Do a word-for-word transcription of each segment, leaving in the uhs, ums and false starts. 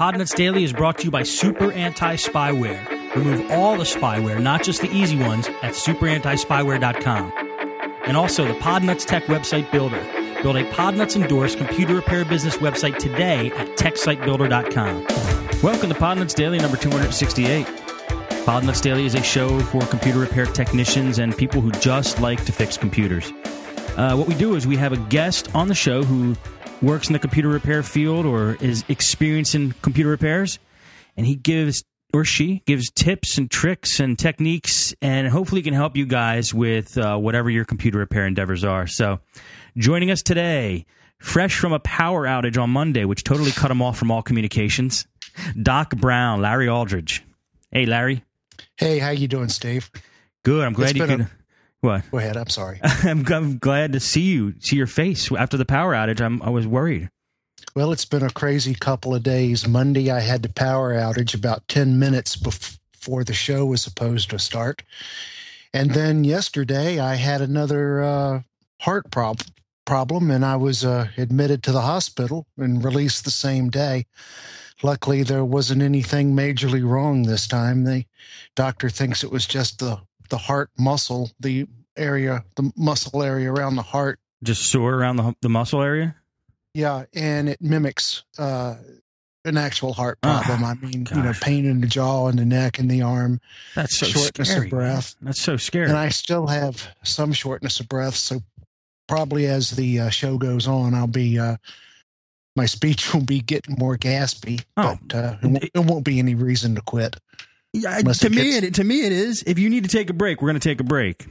Podnuts Daily is brought to you by Super Anti-Spyware. Remove all the spyware, not just the easy ones, at super anti spyware dot com. And also the Podnuts Tech Website Builder. Build a Podnuts-endorsed computer repair business website today at tech site builder dot com. Welcome to Podnuts Daily number two hundred sixty-eight. Podnuts Daily is a show for computer repair technicians and people who just like to fix computers. Uh, what we do is we have a guest on the show who works in the computer repair field or is experienced in computer repairs, and he gives, or she gives tips and tricks and techniques, and hopefully can help you guys with uh, whatever your computer repair endeavors are. So joining us today, fresh from a power outage on Monday, which totally cut him off from all communications, Doc Brown, Larry Aldridge. Hey, Larry. Hey, how you doing, Steve? Good. I'm glad It's you been could... a- What? Go ahead. I'm sorry. I'm, I'm glad to see you, see your face. After the power outage, I'm, I was worried. Well, it's been a crazy couple of days. Monday, I had the power outage about ten minutes before the show was supposed to start. And then yesterday, I had another uh, heart prob- problem, and I was uh, admitted to the hospital and released the same day. Luckily, there wasn't anything majorly wrong this time. The doctor thinks it was just the the heart muscle, the area, the muscle area around the heart. Just sore around the the muscle area? Yeah, and it mimics uh, an actual heart problem. Oh, I mean, gosh. you know, pain in the jaw and the neck and the arm. That's so shortness scary. of breath. Man. That's so scary. And I still have some shortness of breath, so probably as the uh, show goes on, I'll be, uh, my speech will be getting more gaspy, Oh. but uh, it, won't, it won't be any reason to quit. Yeah, Unless to it me, gets- it, to me, it is. If you need to take a break, we're going to take a break.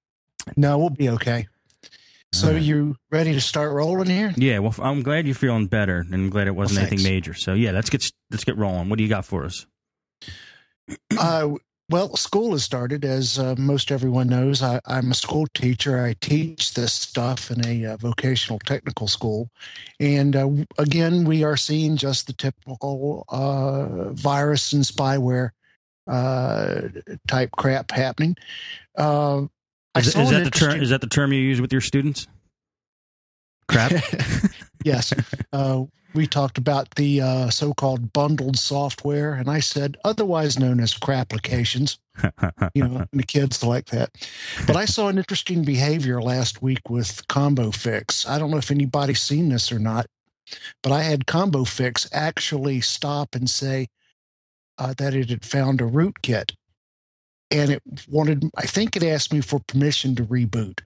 No, we'll be okay. So All right. you ready to start rolling here? Yeah, well, I'm glad you're feeling better, and I'm glad it wasn't Well, anything thanks. major. So yeah, let's get let's get rolling. What do you got for us? Uh, well, school has started, as uh, most everyone knows. I, I'm a school teacher. I teach this stuff in a uh, vocational technical school. And uh, again, we are seeing just the typical uh, virus and spyware uh, type crap happening. Uh, I Is, saw is an that the term? interesting- Is that the term you use with your students? Crap. Yes. Uh, we talked about the uh, so-called bundled software, and I said otherwise known as crapplications. You know, and the kids like that. But I saw an interesting behavior last week with Combo Fix. I don't know if anybody's seen this or not, but I had Combo Fix actually stop and say uh, that it had found a rootkit, and it wanted, I think it asked me for permission to reboot,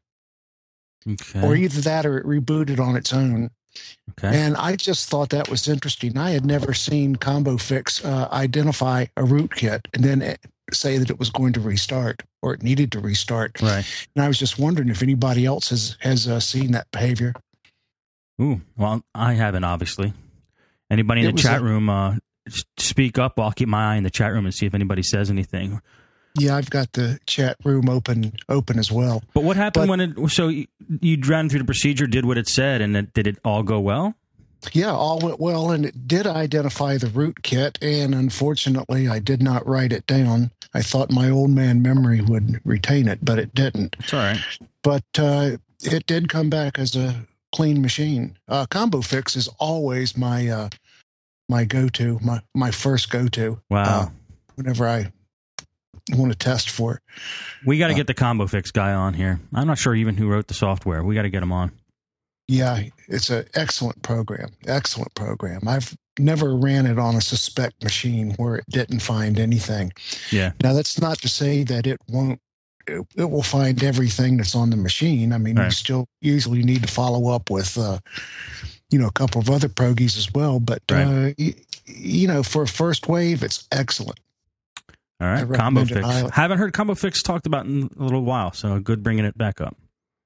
Okay. or either that or it rebooted on its own. Okay. And I just thought that was interesting. I had never seen Combo Fix uh, identify a rootkit and then say that it was going to restart or it needed to restart. Right. And I was just wondering if anybody else has has uh, seen that behavior. Ooh. Well, I haven't, obviously. Anybody in It the was chat a- room, uh, s- speak up. I'll keep my eye in the chat room and see if anybody says anything. Yeah, I've got the chat room open open as well. But what happened But- when it? So you, you ran through the procedure, did what it said, and it, did it all go well? Yeah, all went well, and it did identify the rootkit, and unfortunately, I did not write it down. I thought my old man memory would retain it, but it didn't. It's all right. But uh, it did come back as a clean machine. Uh, Combo Fix is always my uh, my go-to, my my first go-to. Wow. Uh, whenever I want to test for it. We got to uh, get the Combo Fix guy on here. I'm not sure even who wrote the software. We got to get him on. Yeah, it's an excellent program. Excellent program. I've never ran it on a suspect machine where it didn't find anything. Yeah. Now, that's not to say that it won't. It, it will find everything that's on the machine. I mean, Right. you still usually need to follow up with, uh, you know, a couple of other progies as well. But Right. uh, y- you know, for a first wave, it's excellent. All I right. recommend Combo it Fix. highly. Haven't heard Combo Fix talked about in a little while, so good bringing it back up.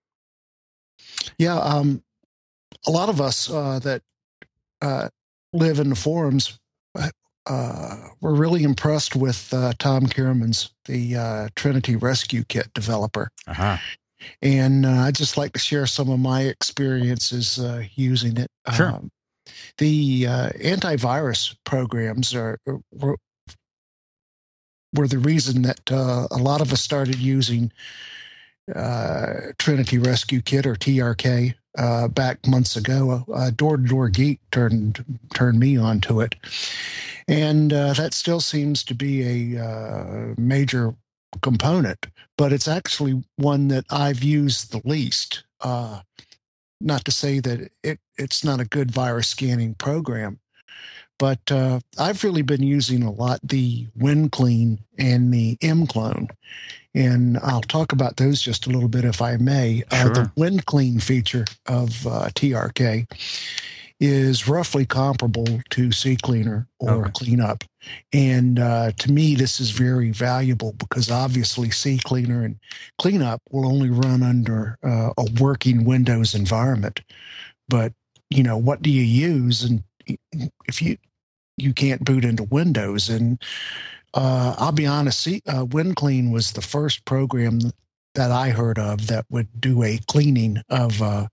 Yeah, um, a lot of us uh, that uh, live in the forums uh, were really impressed with uh, Tom Kierman's, the uh, Trinity Rescue Kit developer. Uh-huh. And uh, I'd just like to share some of my experiences uh, using it. Sure. Um, the uh, antivirus programs are were, were the reason that uh, a lot of us started using uh, Trinity Rescue Kit, or T R K. uh, back months ago. Uh, Door to Door Geek turned turned me onto it, and uh, that still seems to be a uh, major component. But it's actually one that I've used the least. Uh, not to say that it it's not a good virus scanning program, but uh, I've really been using a lot the WinClean and the mClone. And I'll talk about those just a little bit, if I may. Sure. Uh, the WinClean feature of uh, T R K is roughly comparable to CCleaner or Okay. Cleanup. And uh, to me, this is very valuable because obviously CCleaner and Cleanup will only run under uh, a working Windows environment. But, you know, what do you use? And if you you can't boot into Windows, and uh, I'll be honest, see, uh, WinClean was the first program that I heard of that would do a cleaning of uh,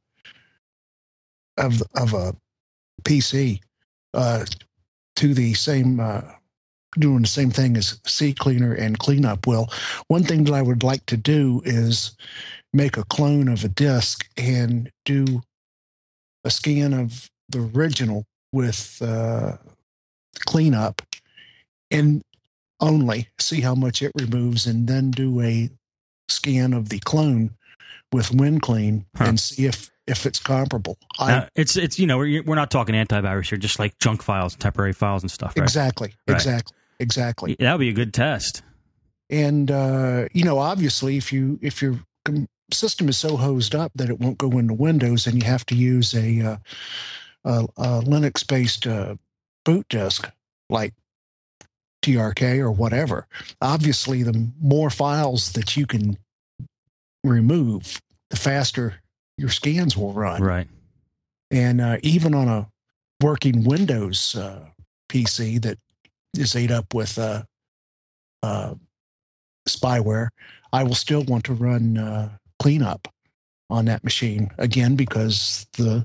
of of a P C uh, to the same uh, doing the same thing as CCleaner and Cleanup. Well, one thing that I would like to do is make a clone of a disk and do a scan of the original with uh, Cleanup and only see how much it removes, and then do a scan of the clone with WinClean Huh. and see if if it's comparable. I, Now, it's it's you know we're we're not talking antivirus here, just like junk files, temporary files, and stuff. Right? exactly, Right. exactly, exactly. That would be a good test. And uh, you know, obviously, if you if your com- system is so hosed up that it won't go into Windows, and you have to use a, uh, a, a Linux-based uh, boot disk like T R K or whatever, obviously, the more files that you can remove, the faster your scans will run. Right. And uh, even on a working Windows uh, P C that is ate up with uh, uh, spyware, I will still want to run uh, Cleanup on that machine, again, because the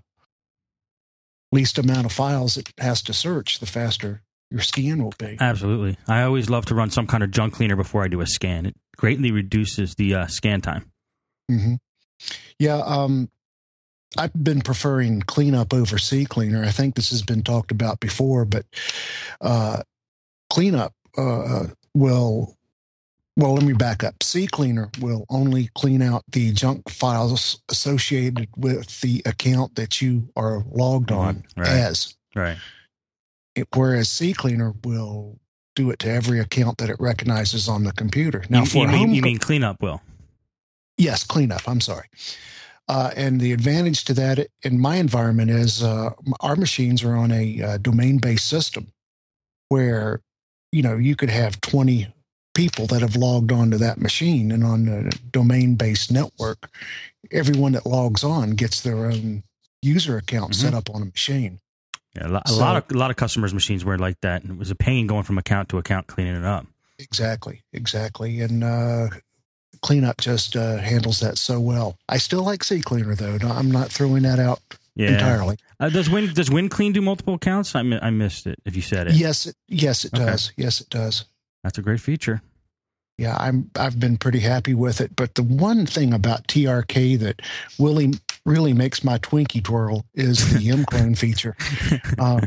least amount of files it has to search, the faster your scan will be. Absolutely. I always love to run some kind of junk cleaner before I do a scan. It greatly reduces the uh, scan time. Mm-hmm. Yeah, um, I've been preferring Cleanup over CCleaner. I think this has been talked about before, but uh, Cleanup uh, will, well, let me back up. CCleaner will only clean out the junk files associated with the account that you are logged Mhm. on Right. as. Right. It, whereas CCleaner will do it to every account that it recognizes on the computer. Now, you, for you mean home you co- mean cleanup will? Yes, Cleanup. I'm sorry. Uh, and the advantage to that in my environment is uh, our machines are on a uh, domain-based system where, you know, you could have twenty people that have logged onto that machine, and on a domain-based network, everyone that logs on gets their own user account Mhm. set up on a machine. Yeah, a lot, So- a lot of a lot of customers' machines were like that, and it was a pain going from account to account cleaning it up. Exactly, exactly. And uh, Cleanup just uh, handles that so well. I still like CCleaner, though. No, I'm not throwing that out Yeah. entirely. Uh, does Win does WinClean do multiple accounts? I mi- I missed it. If you said it, Yes, it, yes, it Okay. does. Yes, it does. that's a great feature. Yeah, I'm. I've been pretty happy with it. But the one thing about T R K that really, really makes my Twinkie twirl is the mClone feature. Uh,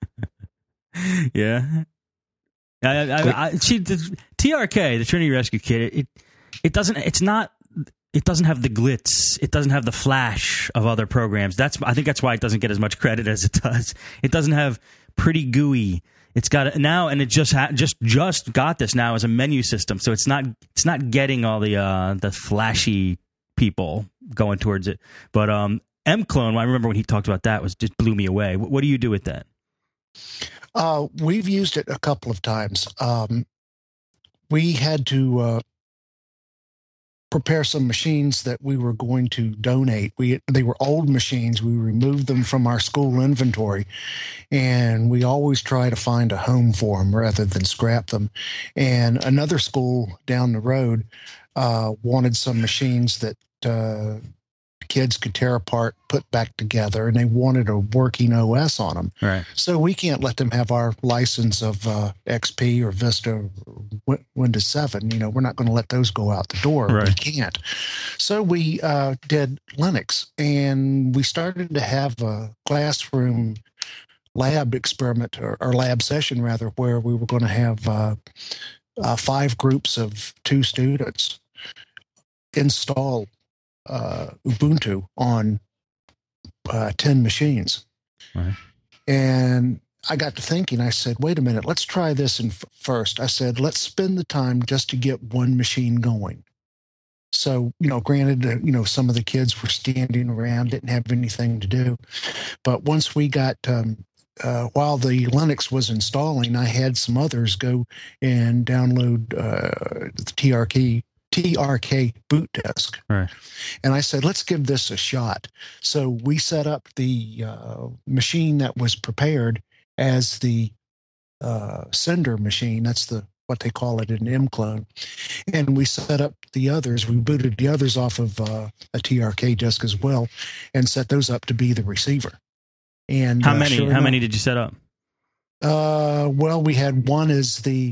Yeah. I, I, I, I, see, the T R K, the Trinity Rescue Kit, it it doesn't. It's not. It doesn't have the glitz. It doesn't have the flash of other programs. That's. I think that's why it doesn't get as much credit as it does. It doesn't have pretty G U I. It's got it now, and it just ha- just just got this now as a menu system. So it's not it's not getting all the uh, the flashy people going towards it. But um, mClone, I remember when he talked about that, was just blew me away. What, what do you do with that? uh, we've used it a couple of times. Um, we had to uh, prepare some machines that we were going to donate. We they were old machines. We removed them from our school inventory, and we always try to find a home for them rather than scrap them. And another school down the road uh, wanted some machines that uh, kids could tear apart, put back together, and they wanted a working O S on them. Right. So we can't let them have our license of uh, X P or Vista or w- Windows seven. You know, we're not going to let those go out the door. Right. We can't. So we uh, did Linux, and we started to have a classroom lab experiment, or, or lab session rather, where we were going to have uh, uh, five groups of two students install uh, Ubuntu on uh, ten machines. Right. And I got to thinking, I said, wait a minute, let's try this in f- first. I said, let's spend the time just to get one machine going. So, you know, granted, uh, you know, some of the kids were standing around, didn't have anything to do. But once we got, um, uh, while the Linux was installing, I had some others go and download uh, the T R K, T R K boot disk. Right. And I said, let's give this a shot. So we set up the uh, machine that was prepared as the uh, sender machine. That's the what they call it in M-Clone. And we set up the others. We booted the others off of uh, a T R K disk as well and set those up to be the receiver. And How uh, many? sure How enough, many did you set up? Uh, well, we had one as the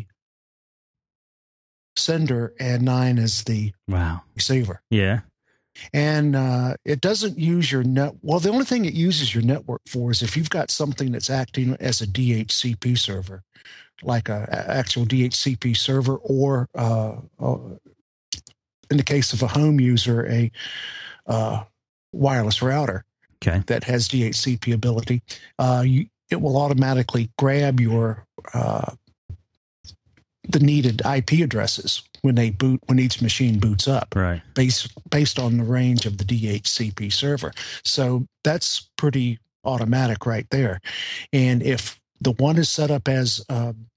sender and nine as the Wow. receiver. Yeah. And uh, it doesn't use your net. Well, the only thing it uses your network for is if you've got something that's acting as a D H C P server, like a, a actual D H C P server, or uh, uh, in the case of a home user, a uh, wireless router Okay. that has D H C P ability. Uh, you, it will automatically grab your uh, the needed I P addresses when they boot, when each machine boots up, Right. based based on the range of the D H C P server. So that's pretty automatic right there. And if the one is set up as um,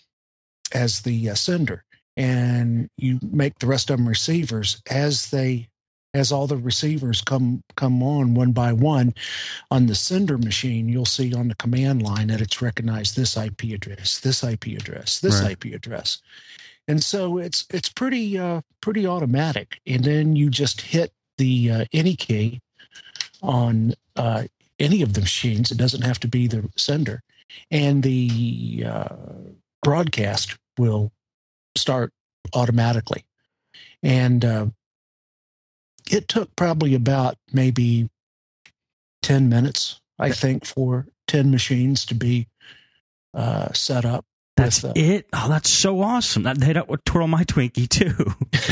as the uh, sender, and you make the rest of them receivers, as they as all the receivers come come on one by one on the sender machine, you'll see on the command line that it's recognized this I P address, this I P address, this Right. I P address. And so it's it's pretty uh, pretty automatic. And then you just hit the uh, any key on uh, any of the machines. It doesn't have to be the sender, and the uh, broadcast will start automatically. And uh, it took probably about maybe ten minutes, I think, for ten machines to be uh, set up. That's with, uh, it? Oh, that's so awesome. That they don't twirl my Twinkie too.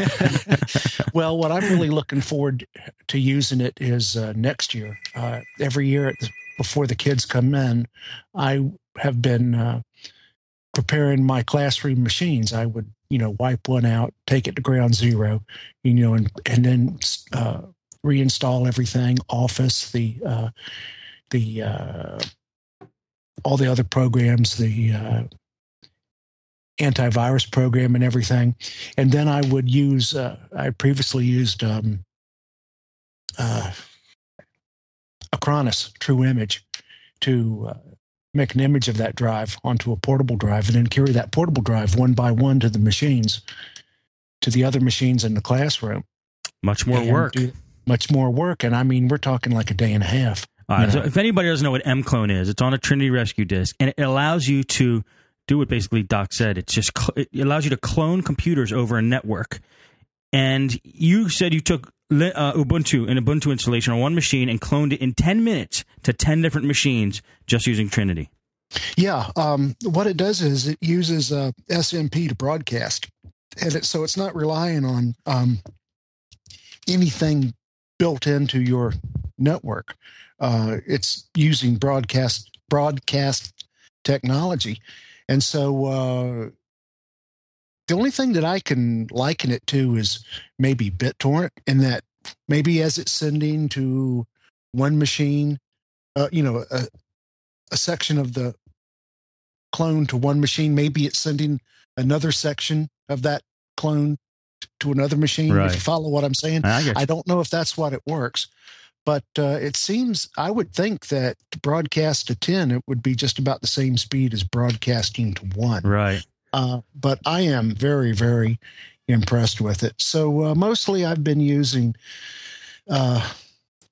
Well, what I'm really looking forward to using it is uh, next year. Uh, every year at the, before the kids come in, I have been uh, preparing my classroom machines. I would, you know, wipe one out, take it to ground zero, you know, and and then uh, reinstall everything, Office, the uh, the uh, all the other programs, the uh, antivirus program and everything. And then I would use, uh, I previously used um, uh, Acronis True Image to uh, make an image of that drive onto a portable drive, and then carry that portable drive one by one to the machines, to the other machines in the classroom. Much more And work. do much more work. And I mean, we're talking like a day and a half. All right, you so know. if anybody doesn't know what M-Clone is, it's on a Trinity Rescue disk, and it allows you to do what basically Doc said. It's just cl- it allows you to clone computers over a network. And you said you took uh, Ubuntu, an Ubuntu installation on one machine, and cloned it in ten minutes to ten different machines just using Trinity. Yeah. Um, what it does is it uses uh, S M P to broadcast. And it, so it's not relying on um, anything built into your network. Uh, it's using broadcast broadcast technology. And so uh, the only thing that I can liken it to is maybe BitTorrent, in that maybe as it's sending to one machine, uh, you know, a, a section of the clone to one machine, maybe it's sending another section of that clone to another machine. Right. If you follow what I'm saying, I get you. I don't know if that's what it works. But uh, it seems, I would think that to broadcast to ten, it would be just about the same speed as broadcasting to one. Right. Uh, but I am very, very impressed with it. So uh, mostly I've been using uh,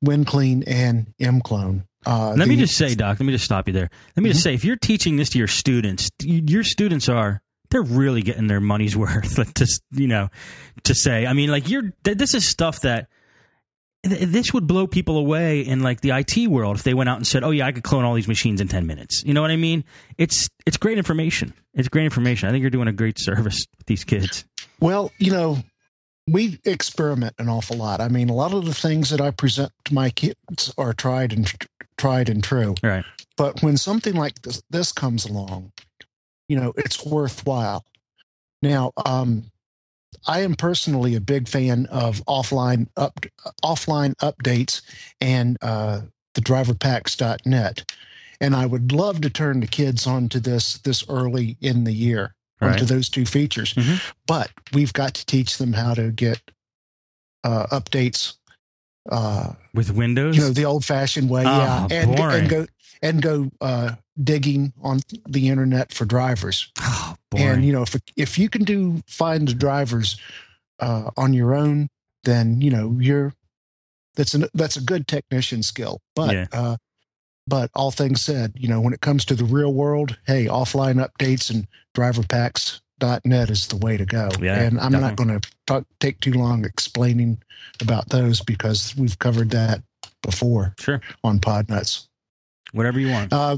WinClean and mClone. Uh, let the, me just say, Doc, let me just stop you there. Let me mm-hmm. just say, if you're teaching this to your students, your students are, they're really getting their money's worth to, you know, to say, I mean, like you're, this is stuff that, this would blow people away in like the I T world if they went out and said, oh yeah, I could clone all these machines in ten minutes. You know what I mean? It's, it's great information. It's great information. I think you're doing a great service with these kids. Well, you know, we experiment an awful lot. I mean, a lot of the things that I present to my kids are tried and tried and true. Right. But when something like this, this comes along, you know, it's worthwhile. Now, um, I am personally a big fan of offline up offline updates and uh, the driver packs dot net, and I would love to turn the kids onto this this early in the year, right. onto those two features. Mm-hmm. But we've got to teach them how to get uh, updates uh, with Windows, you know, the old-fashioned way, oh, yeah, and, boring. and go and go uh, digging on the internet for drivers. Oh, boring. And you know, if if you can do find the drivers uh, on your own, then you know you're that's an that's a good technician skill. But yeah. uh, but all things said, you know, when it comes to the real world, hey, offline updates and driver packs dot net is the way to go. Yeah, and I'm definitely. not going to take too long explaining about those because we've covered that before. Sure. On Podnuts. Whatever you want. Uh,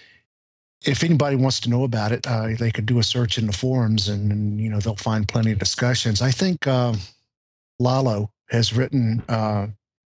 if anybody wants to know about it, uh, they could do a search in the forums, and, and you know they'll find plenty of discussions. I think uh, Lalo has written uh,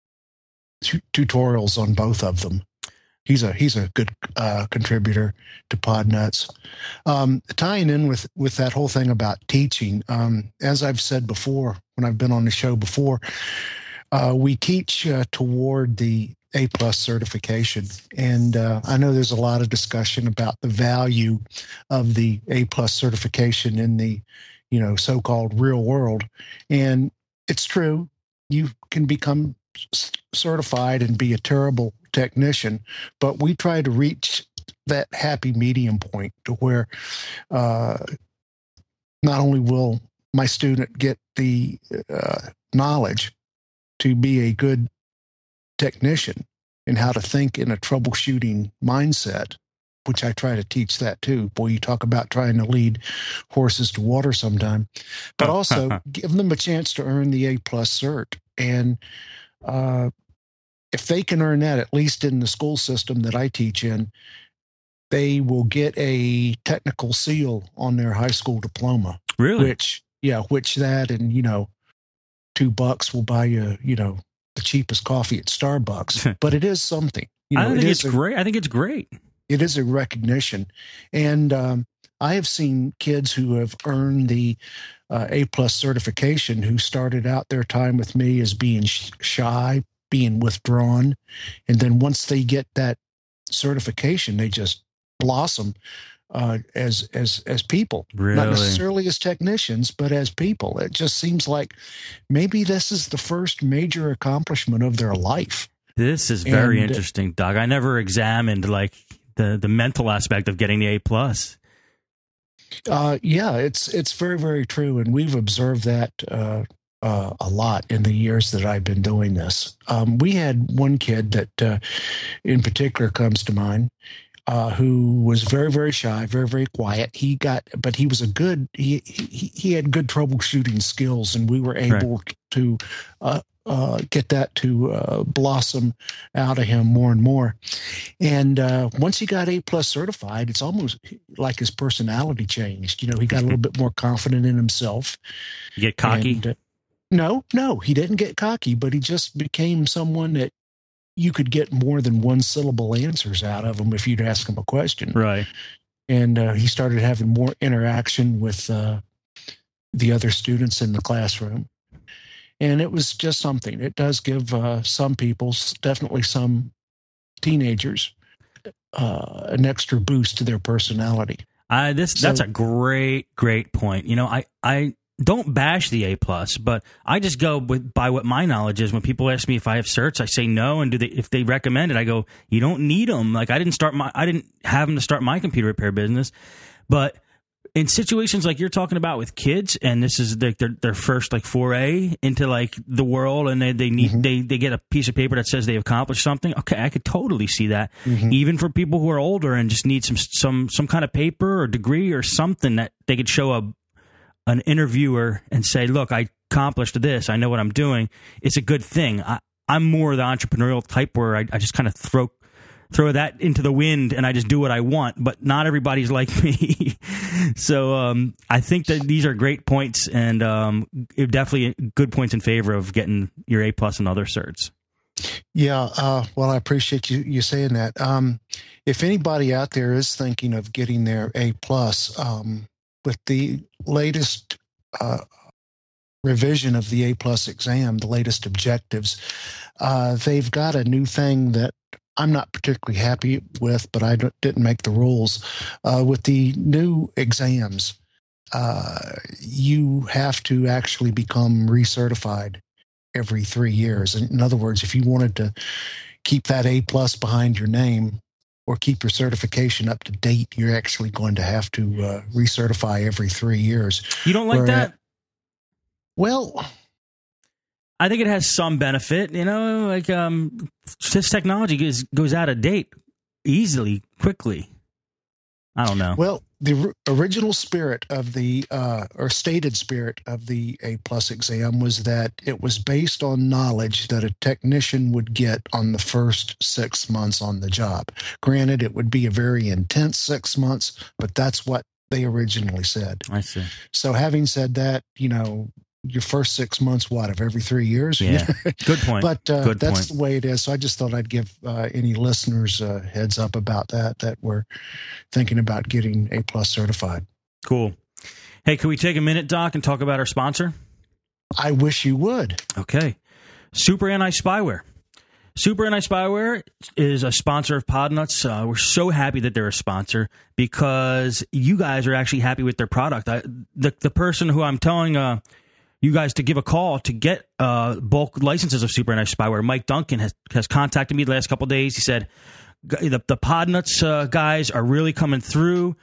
t- tutorials on both of them. He's a he's a good uh, contributor to Podnuts. Um, tying in with with that whole thing about teaching, um, as I've said before when I've been on the show before, uh, we teach uh, toward the A plus certification. And uh, I know there's a lot of discussion about the value of the A plus certification in the, you know, so-called real world. And it's true. You can become certified and be a terrible technician, but we try to reach that happy medium point to where uh, not only will my student get the uh, knowledge to be a good technician and how to think in a troubleshooting mindset, which I try to teach that too. Boy, you talk about trying to lead horses to water sometime, but also give them a chance to earn the A plus cert. And uh, if they can earn that, at least in the school system that I teach in, they will get a technical seal on their high school diploma. Really? Which, yeah, which that and, you know, two bucks will buy you, you know, the cheapest coffee at Starbucks, but it is something. You know, I think it it's a, great. I think it's great. It is a recognition. And um, I have seen kids who have earned the uh, A plus certification who started out their time with me as being sh- shy, being withdrawn. And then once they get that certification, they just blossom uh, as as as people, really? Not necessarily as technicians, but as people. It just seems like maybe this is the first major accomplishment of their life. This is very and, interesting, Doug. I never examined like the the mental aspect of getting the A plus. Uh, yeah, it's it's very very true, and we've observed that uh, uh, a lot in the years that I've been doing this. Um, we had one kid that, uh, in particular, comes to mind. Uh, who was very, very shy, very, very quiet. He got, but he was a good, he he, he had good troubleshooting skills, and we were able right. to uh, uh, get that to uh, blossom out of him more and more. And uh, once he got A plus certified, it's almost like his personality changed. You know, he got a little bit more confident in himself. You get cocky? And, uh, no, no, he didn't get cocky, but he just became someone that you could get more than one syllable answers out of him if you'd ask him a question. Right. And uh, he started having more interaction with uh, the other students in the classroom. And it was just something. It does give uh, some people, definitely some teenagers, uh, an extra boost to their personality. I this so, that's a great, great point. You know, I, I don't bash the A plus, but I just go with by what my knowledge is. When people ask me if I have certs, I say no, and do they if they recommend it, I go, you don't need them. Like I didn't start my I didn't have them to start my computer repair business, but in situations like you're talking about with kids, and this is their their, their first like foray into like the world, and they they need mm-hmm. they they get a piece of paper that says they've accomplished something. Okay, I could totally see that. Mm-hmm. Even for people who are older and just need some some some kind of paper or degree or something that they could show a an interviewer and say, "Look, I accomplished this. I know what I'm doing." It's a good thing. I, I'm more the entrepreneurial type where I, I just kind of throw. throw that into the wind and I just do what I want, but not everybody's like me. So um, I think that these are great points and um, definitely good points in favor of getting your A plus and other certs. Yeah, uh, well, I appreciate you, you saying that. Um, if anybody out there is thinking of getting their A plus, um, with the latest uh, revision of the A plus exam, the latest objectives, uh, they've got a new thing that I'm not particularly happy with, but I didn't make the rules. Uh, with the new exams, uh, you have to actually become recertified every three years. In other words, if you wanted to keep that A plus behind your name or keep your certification up to date, you're actually going to have to uh, recertify every three years. You don't like Where that? At, well... I think it has some benefit, you know, like um, this technology goes, goes out of date easily, quickly. I don't know. Well, the r- original spirit of the, uh, or stated spirit of the A plus exam was that it was based on knowledge that a technician would get on the first six months on the job. Granted, it would be a very intense six months, but that's what they originally said. I see. So having said that, you know, your first six months, what, of every three years? Yeah, good point. But uh, good that's point. the way it is. So I just thought I'd give uh, any listeners a heads up about that, that we're thinking about getting A plus certified. Cool. Hey, can we take a minute, Doc, and talk about our sponsor? I wish you would. Okay. Super Anti-Spyware. Super Anti-Spyware is a sponsor of Podnuts. Uh, we're so happy that they're a sponsor because you guys are actually happy with their product. I, the, the person who I'm telling... Uh, you guys to give a call to get uh, bulk licenses of Super Anti-Spyware. Mike Duncan has, has contacted me the last couple of days. He said, the, the Podnuts uh, guys are really coming through.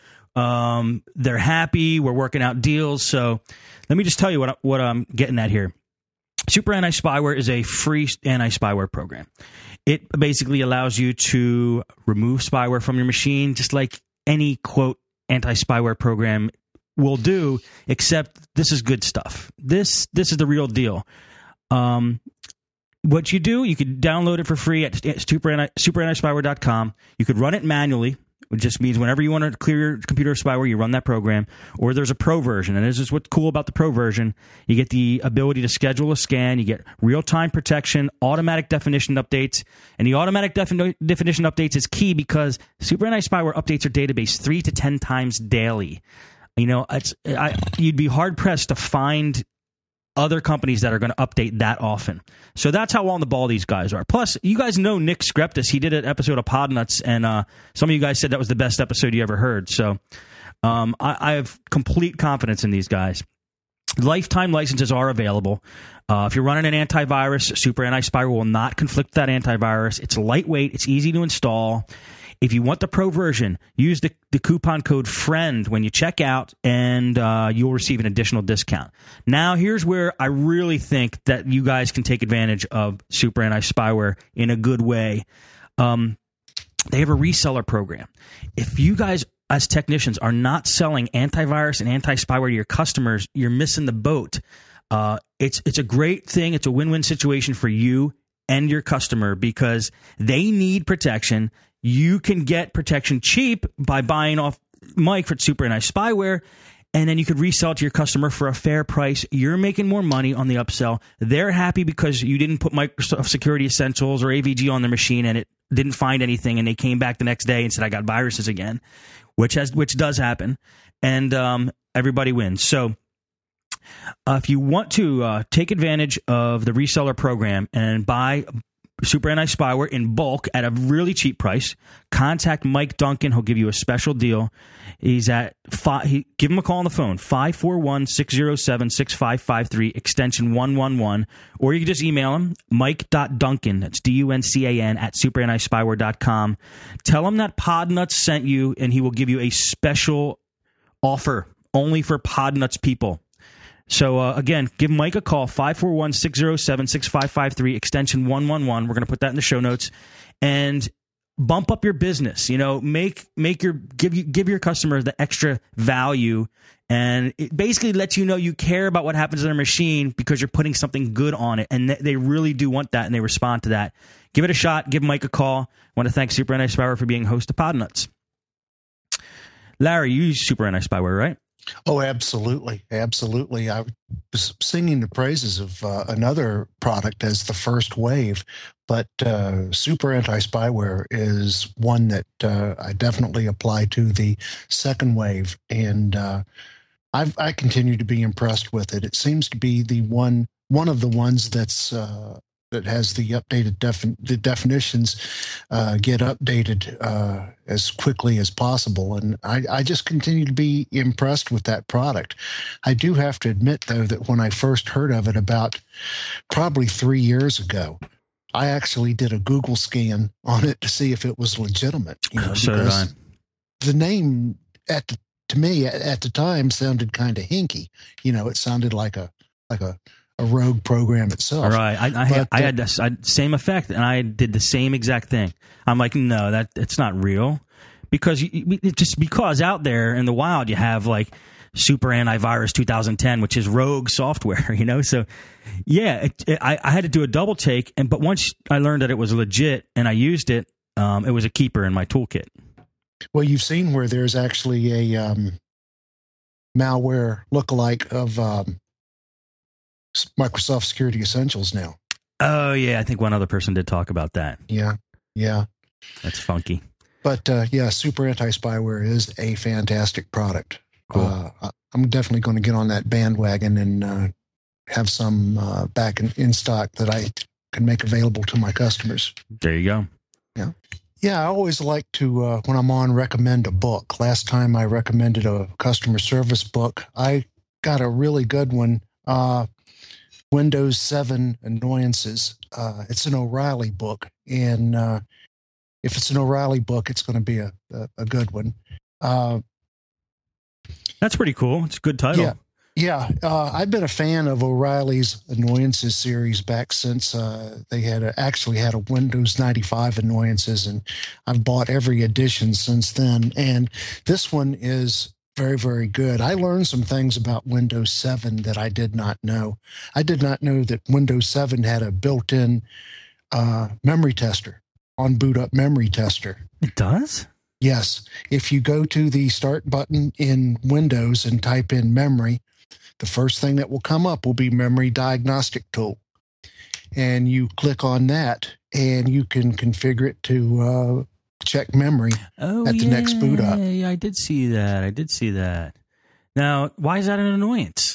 Um, they're happy. We're working out deals. So let me just tell you what, what I'm getting at here. Super Anti-Spyware is a free anti-spyware program. It basically allows you to remove spyware from your machine, just like any, quote, anti-spyware program will do, except this is good stuff. This this is the real deal. Um, what you do, you could download it for free at super anti spyware dot com. You could run it manually, which just means whenever you want to clear your computer of spyware, you run that program. Or there's a pro version, and this is what's cool about the pro version. You get the ability to schedule a scan, you get real-time protection, automatic definition updates, and the automatic defini- definition updates is key because Super Anti-Spyware updates their database three to ten times daily. You know, it's, I, you'd be hard-pressed to find other companies that are going to update that often. So that's how on the ball these guys are. Plus, you guys know Nick Skreptis. He did an episode of Podnuts, and uh, some of you guys said that was the best episode you ever heard. So um, I, I have complete confidence in these guys. Lifetime licenses are available. Uh, if you're running an antivirus, Super Anti-Spyware will not conflict with that antivirus. It's lightweight. It's easy to install. If you want the pro version, use the, the coupon code FRIEND when you check out, and uh, you'll receive an additional discount. Now, here's where I really think that you guys can take advantage of Super Anti-Spyware in a good way. Um, they have a reseller program. If you guys, as technicians, are not selling antivirus and anti-spyware to your customers, you're missing the boat. Uh, it's it's a great thing. It's a win-win situation for you and your customer because they need protection. You can get protection cheap by buying off Mike for Super Anti-Spyware, and then you could resell it to your customer for a fair price. You're making more money on the upsell. They're happy because you didn't put Microsoft Security Essentials or A V G on their machine and it didn't find anything, and they came back the next day and said, I got viruses again, which has which does happen, and um, everybody wins. So uh, if you want to uh, take advantage of the reseller program and buy Super Anti-Spyware in bulk at a really cheap price, contact Mike Duncan. He'll give you a special deal. He's at five, he, give him a call on the phone, five four one, six zero seven, six five five three, extension one one one, or you can just email him, mike dot duncan, that's D U N C A N, at super anti spyware dot com. Tell him that Podnuts sent you, and he will give you a special offer only for Podnuts people. So, uh, again, give Mike a call, five four one, six oh seven, six five five three, extension one one one. We're going to put that in the show notes. And bump up your business. You know, make make your give you give your customer the extra value, and it basically lets you know you care about what happens to their machine because you're putting something good on it, and they really do want that, and they respond to that. Give it a shot. Give Mike a call. I want to thank Super Anti-Spyware for being host of Podnuts. Larry, you use Super Anti-Spyware, right? Oh, absolutely. Absolutely. I was singing the praises of uh, another product as the first wave, but uh, Super Anti-Spyware is one that uh, I definitely apply to the second wave, and uh, I've, I continue to be impressed with it. It seems to be the one one of the ones that's uh, that has the updated defin- the definitions uh, get updated uh, as quickly as possible. And I, I just continue to be impressed with that product. I do have to admit, though, that when I first heard of it about probably three years ago, I actually did a Google scan on it to see if it was legitimate. You know, so did I. The name at the, to me at, at the time sounded kind of hinky. You know, it sounded like a like a a rogue program itself. All right. I, I, but, I had the I, same effect, and I did the same exact thing. I'm like, no, that it's not real, because you, just because out there in the wild you have like Super Antivirus two thousand ten, which is rogue software, you know. So yeah, it, it, I, I had to do a double take, and but once I learned that it was legit and I used it, um, it was a keeper in my toolkit. Well, you've seen where there's actually a um, malware lookalike of um, Microsoft Security Essentials now. Oh, yeah. I think one other person did talk about that. Yeah. Yeah. That's funky. But, uh, yeah, Super Anti-Spyware is a fantastic product. Cool. Uh, I'm definitely going to get on that bandwagon and uh, have some uh, back in, in stock that I can make available to my customers. There you go. Yeah. Yeah, I always like to, uh, when I'm on, recommend a book. Last time I recommended a customer service book, I got a really good one. Uh, Windows seven Annoyances. Uh, it's an O'Reilly book, and uh, if it's an O'Reilly book, it's going to be a, a, a good one. Uh, That's pretty cool. It's a good title. Yeah, yeah. Uh, I've been a fan of O'Reilly's Annoyances series back since uh, they had a, actually had a Windows ninety-five Annoyances, and I've bought every edition since then. And this one is very, very good. I learned some things about Windows seven that I did not know. I did not know that Windows seven had a built-in uh, memory tester, on boot up memory tester. It does? Yes. If you go to the start button in Windows and type in memory, the first thing that will come up will be Memory Diagnostic Tool. And you click on that, and you can configure it to uh, check memory oh, at the yeah, next boot up. Yeah, I did see that. I did see that. Now, why is that an annoyance?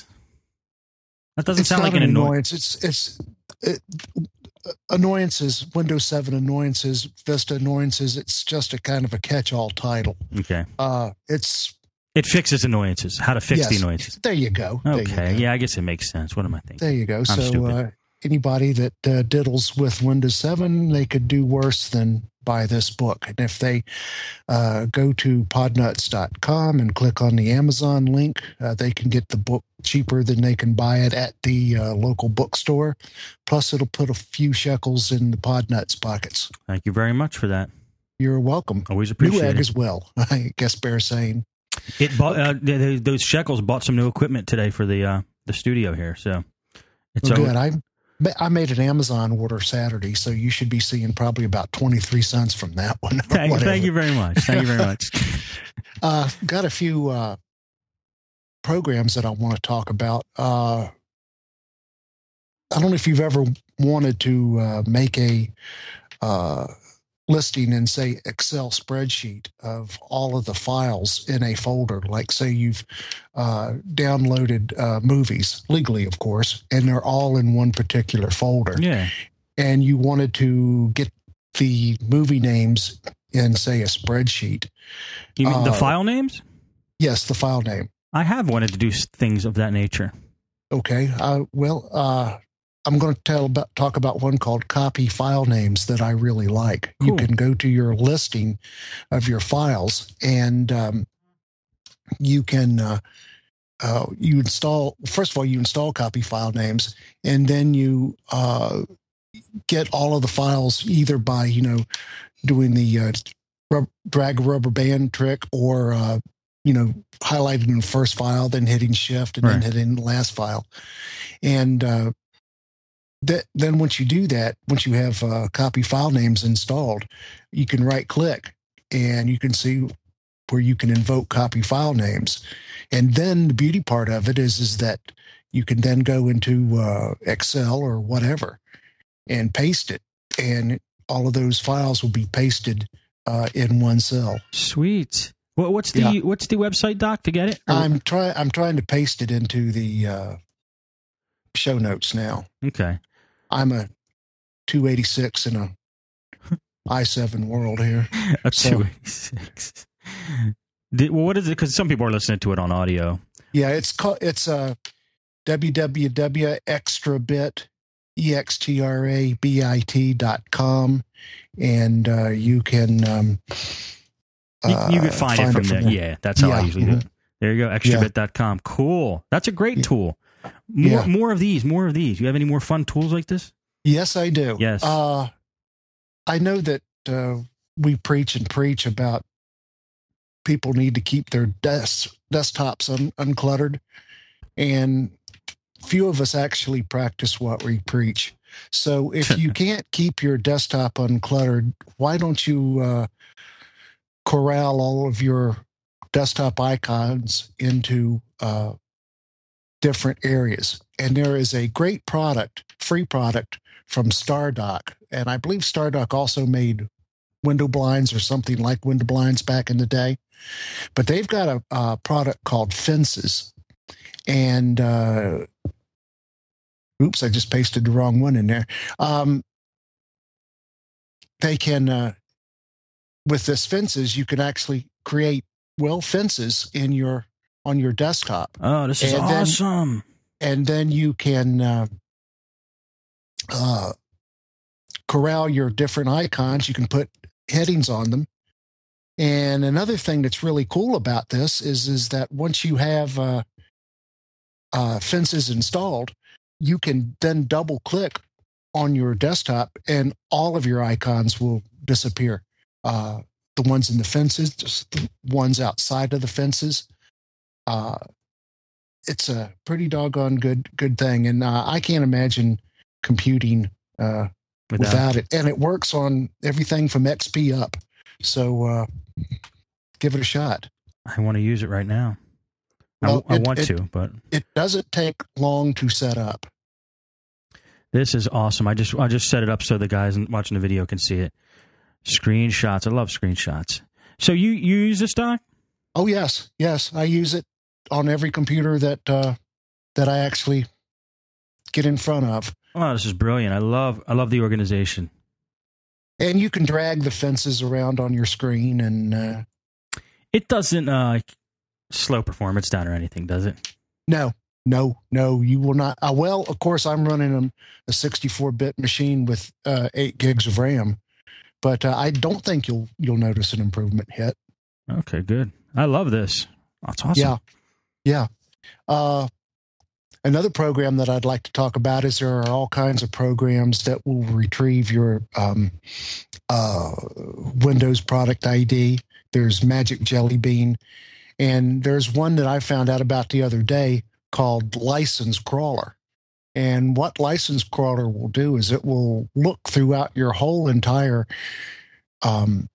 That doesn't It's sound not like an an annoyance. annoyance. It's it's it, annoyances. Windows seven annoyances, Vista annoyances. It's just a kind of a catch-all title. Okay. Uh, it's It fixes annoyances. How to fix yes, the annoyances. There you go. There Okay. you go. Yeah, I guess it makes sense. What am I thinking? There you go. I'm so stupid. uh, anybody that uh, diddles with Windows seven, they could do worse than buy this book. And if they uh, go to podnuts dot com and click on the Amazon link, uh, they can get the book cheaper than they can buy it at the uh, local bookstore. Plus, it'll put a few shekels in the Podnuts pockets. Thank you very much for that. You're welcome. Always appreciate Newegg it. as well, I guess bear saying. It bought uh, th- th- those shekels bought some new equipment today for the uh, the studio here. So it's Well, over. good. I I made an Amazon order Saturday, so you should be seeing probably about twenty-three cents from that one. Thank, Whatever. thank you very much. Thank you very much. Uh, got a few uh, programs that I want to talk about. Uh, I don't know if you've ever wanted to uh, make a uh, listing in, say, Excel spreadsheet of all of the files in a folder. Like, say you've uh, downloaded uh, movies, legally, of course, and they're all in one particular folder. Yeah. And you wanted to get the movie names in, say, a spreadsheet. You mean the Uh, file names? Yes, the file name. I have wanted to do s- things of that nature. Okay. Uh, well, uh, I'm going to tell about talk about one called Copy File Names that I really like. Cool. You can go to your listing of your files, and um, you can uh, uh, you install, first of all, you install copy file names, and then you uh, get all of the files either by, you know, doing the uh, rub- drag a rubber band trick, or, uh, you know, highlighting the first file, then hitting shift, and Right. then hitting the last file. And uh, that, then once you do that, once you have uh, copy file names installed, you can right click and you can see where you can invoke copy file names. And then the beauty part of it is, is that you can then go into uh, Excel or whatever and paste it. And all of those files will be pasted uh, in one cell. Sweet. What, what's the Yeah. what's the website, Doc, to get it? Or- I'm trying. I'm trying to paste it into the uh, show notes now. okay. I'm a two eighty-six in a i seven world here. A So- two eighty-six. Did, well, what is it? Because some people are listening to it on audio. Yeah, it's called. It's a www extrabit e x t r a b i t dot com, and uh, you can um, You, you uh, could find, it from, there. Yeah, that's how I Yeah, usually do mhm. it. There you go, extrabit dot com. Cool. That's a great Yeah. tool. More, Yeah. more of these. More of these. You have any more fun tools like this? Yes, I do. Yes. Uh, I know that uh, we preach and preach about people need to keep their desks, desktops un- uncluttered, and few of us actually practice what we preach. So if you can't keep your desktop uncluttered, why don't you uh, corral all of your desktop icons into uh, different areas? And there is a great product, free product from StarDock, and I believe StarDock also made window blinds or something like window blinds back in the day. But they've got a, a product called Fences, and uh, oops, I just pasted the wrong one in there. Um, they can, uh, with this Fences, you can actually create well fences in your on your desktop, Oh, this is and then- awesome. and then you can uh, uh, corral your different icons. You can put headings on them. And another thing that's really cool about this is, is that once you have uh, uh, Fences installed, you can then double click on your desktop and all of your icons will disappear. Uh, the ones in the fences, just the ones outside of the fences. Uh, it's a pretty doggone good good thing. And uh, I can't imagine computing uh, Without, without it. And it works on everything from X P up. So uh, give it a shot. I want to use it right now. Well, I, I it- want it- to, but It doesn't take long to set up. this is awesome. I just I just set it up so the guys watching the video can see it. Screenshots. I love screenshots. So you, you use this, Doc? Oh yes, yes, I use it on every computer that uh, that I actually get in front of. Oh, this is brilliant. I love I love the organization. And you can drag the fences around on your screen, and uh, It doesn't uh, slow performance down or anything, does it? no, no, no, you will not. Uh, well, of course, I'm running a, a sixty-four bit machine with uh, eight gigs of RAM, but uh, I don't think you'll you'll notice an improvement yet. Okay, good. I love this. That's awesome. Yeah, yeah. Uh, another program that I'd like to talk about is there are all kinds of programs that will retrieve your um, uh, Windows product I D. There's Magic Jelly Bean, and there's one that I found out about the other day called License Crawler. And what License Crawler will do is it will look throughout your whole entire um,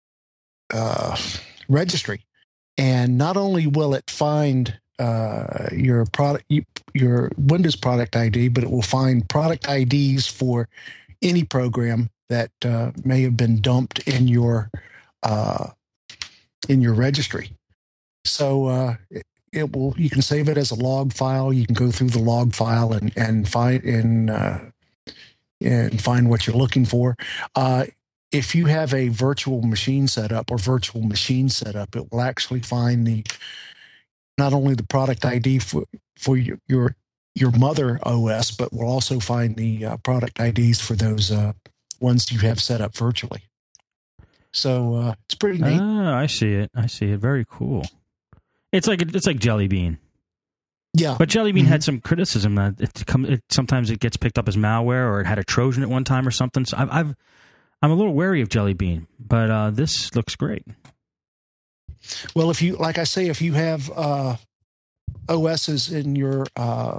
uh, registry. And not only will it find uh, your product, your Windows product I D, but it will find product I Ds for any program that uh, may have been dumped in your uh, in your registry. So uh, it, it will. You can save it as a log file. You can go through the log file and and find and uh, and find what you're looking for. Uh, If you have a virtual machine setup or virtual machine setup, it will actually find the not only the product I D for for your your, your mother O S, but will also find the uh, product I Ds for those uh, ones you have set up virtually. So uh, it's pretty neat. Ah, I see it. I see it. Very cool. It's like it's like Jelly Bean. Yeah. But Jelly Bean mm-hmm. had some criticism that it, come, it sometimes it gets picked up as malware, or it had a Trojan at one time or something. So I've, I've I'm a little wary of Jelly Bean, but uh, this looks great. Well, if you like, I say, if you have uh, O Ss in your uh,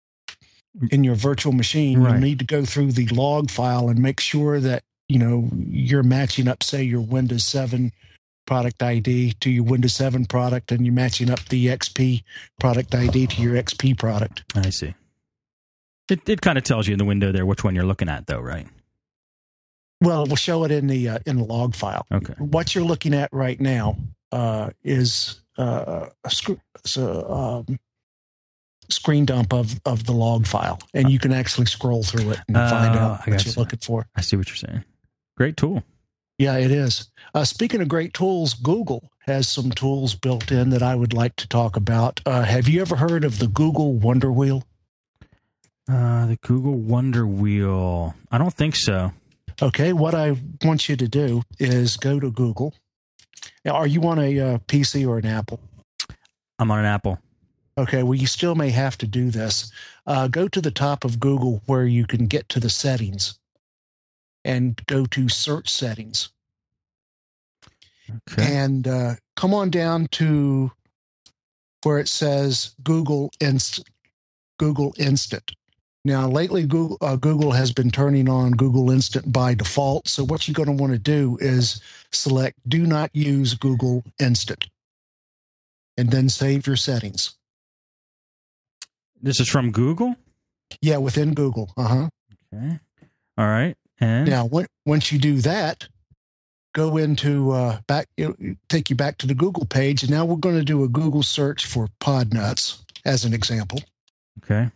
in your virtual machine, right. you need to go through the log file and make sure that you know you're matching up, say, your Windows seven product I D to your Windows seven product, and you're matching up the X P product I D to your X P product. I see. It it kind of tells you in the window there which one you're looking at, though, right? Well, we'll show it in the uh, in the log file. Okay. What you're looking at right now uh, is uh, a sc- so, um, screen dump of, of the log file, and you can actually scroll through it and uh, find out what you're looking for. I see what you're saying. Great tool. Yeah, it is. Uh, speaking of great tools, Google has some tools built in that I would like to talk about. Uh, have you ever heard of the Google Wonder Wheel? Uh, the Google Wonder Wheel. I don't think so. Okay, what I want you to do is go to Google. Now, are you on a uh, P C or an Apple? I'm on an Apple. Okay, well, you still may have to do this. Uh, go to the top of Google where you can get to the settings and go to search settings. Okay. And uh, come on down to where it says Google Inst- Google Instant. Now, lately, Google, uh, Google has been turning on Google Instant by default. So what you're going to want to do is select Do Not Use Google Instant, and then save your settings. This is from Google? Yeah, within Google. Uh-huh. Okay. All right. And now, when, once you do that, go into uh, back. It'll take you back to the Google page, and now we're going to do a Google search for Podnuts as an example. Okay.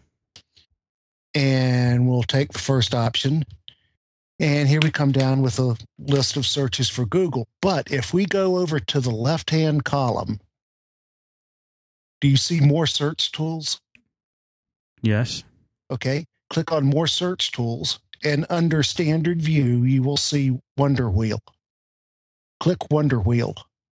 And we'll take the first option. And here we come down with a list of searches for Google. But if we go over to the left-hand column, do you see more search tools? Yes. Okay. Click on more search tools, and under standard view, you will see Wonder Wheel. Click Wonder Wheel.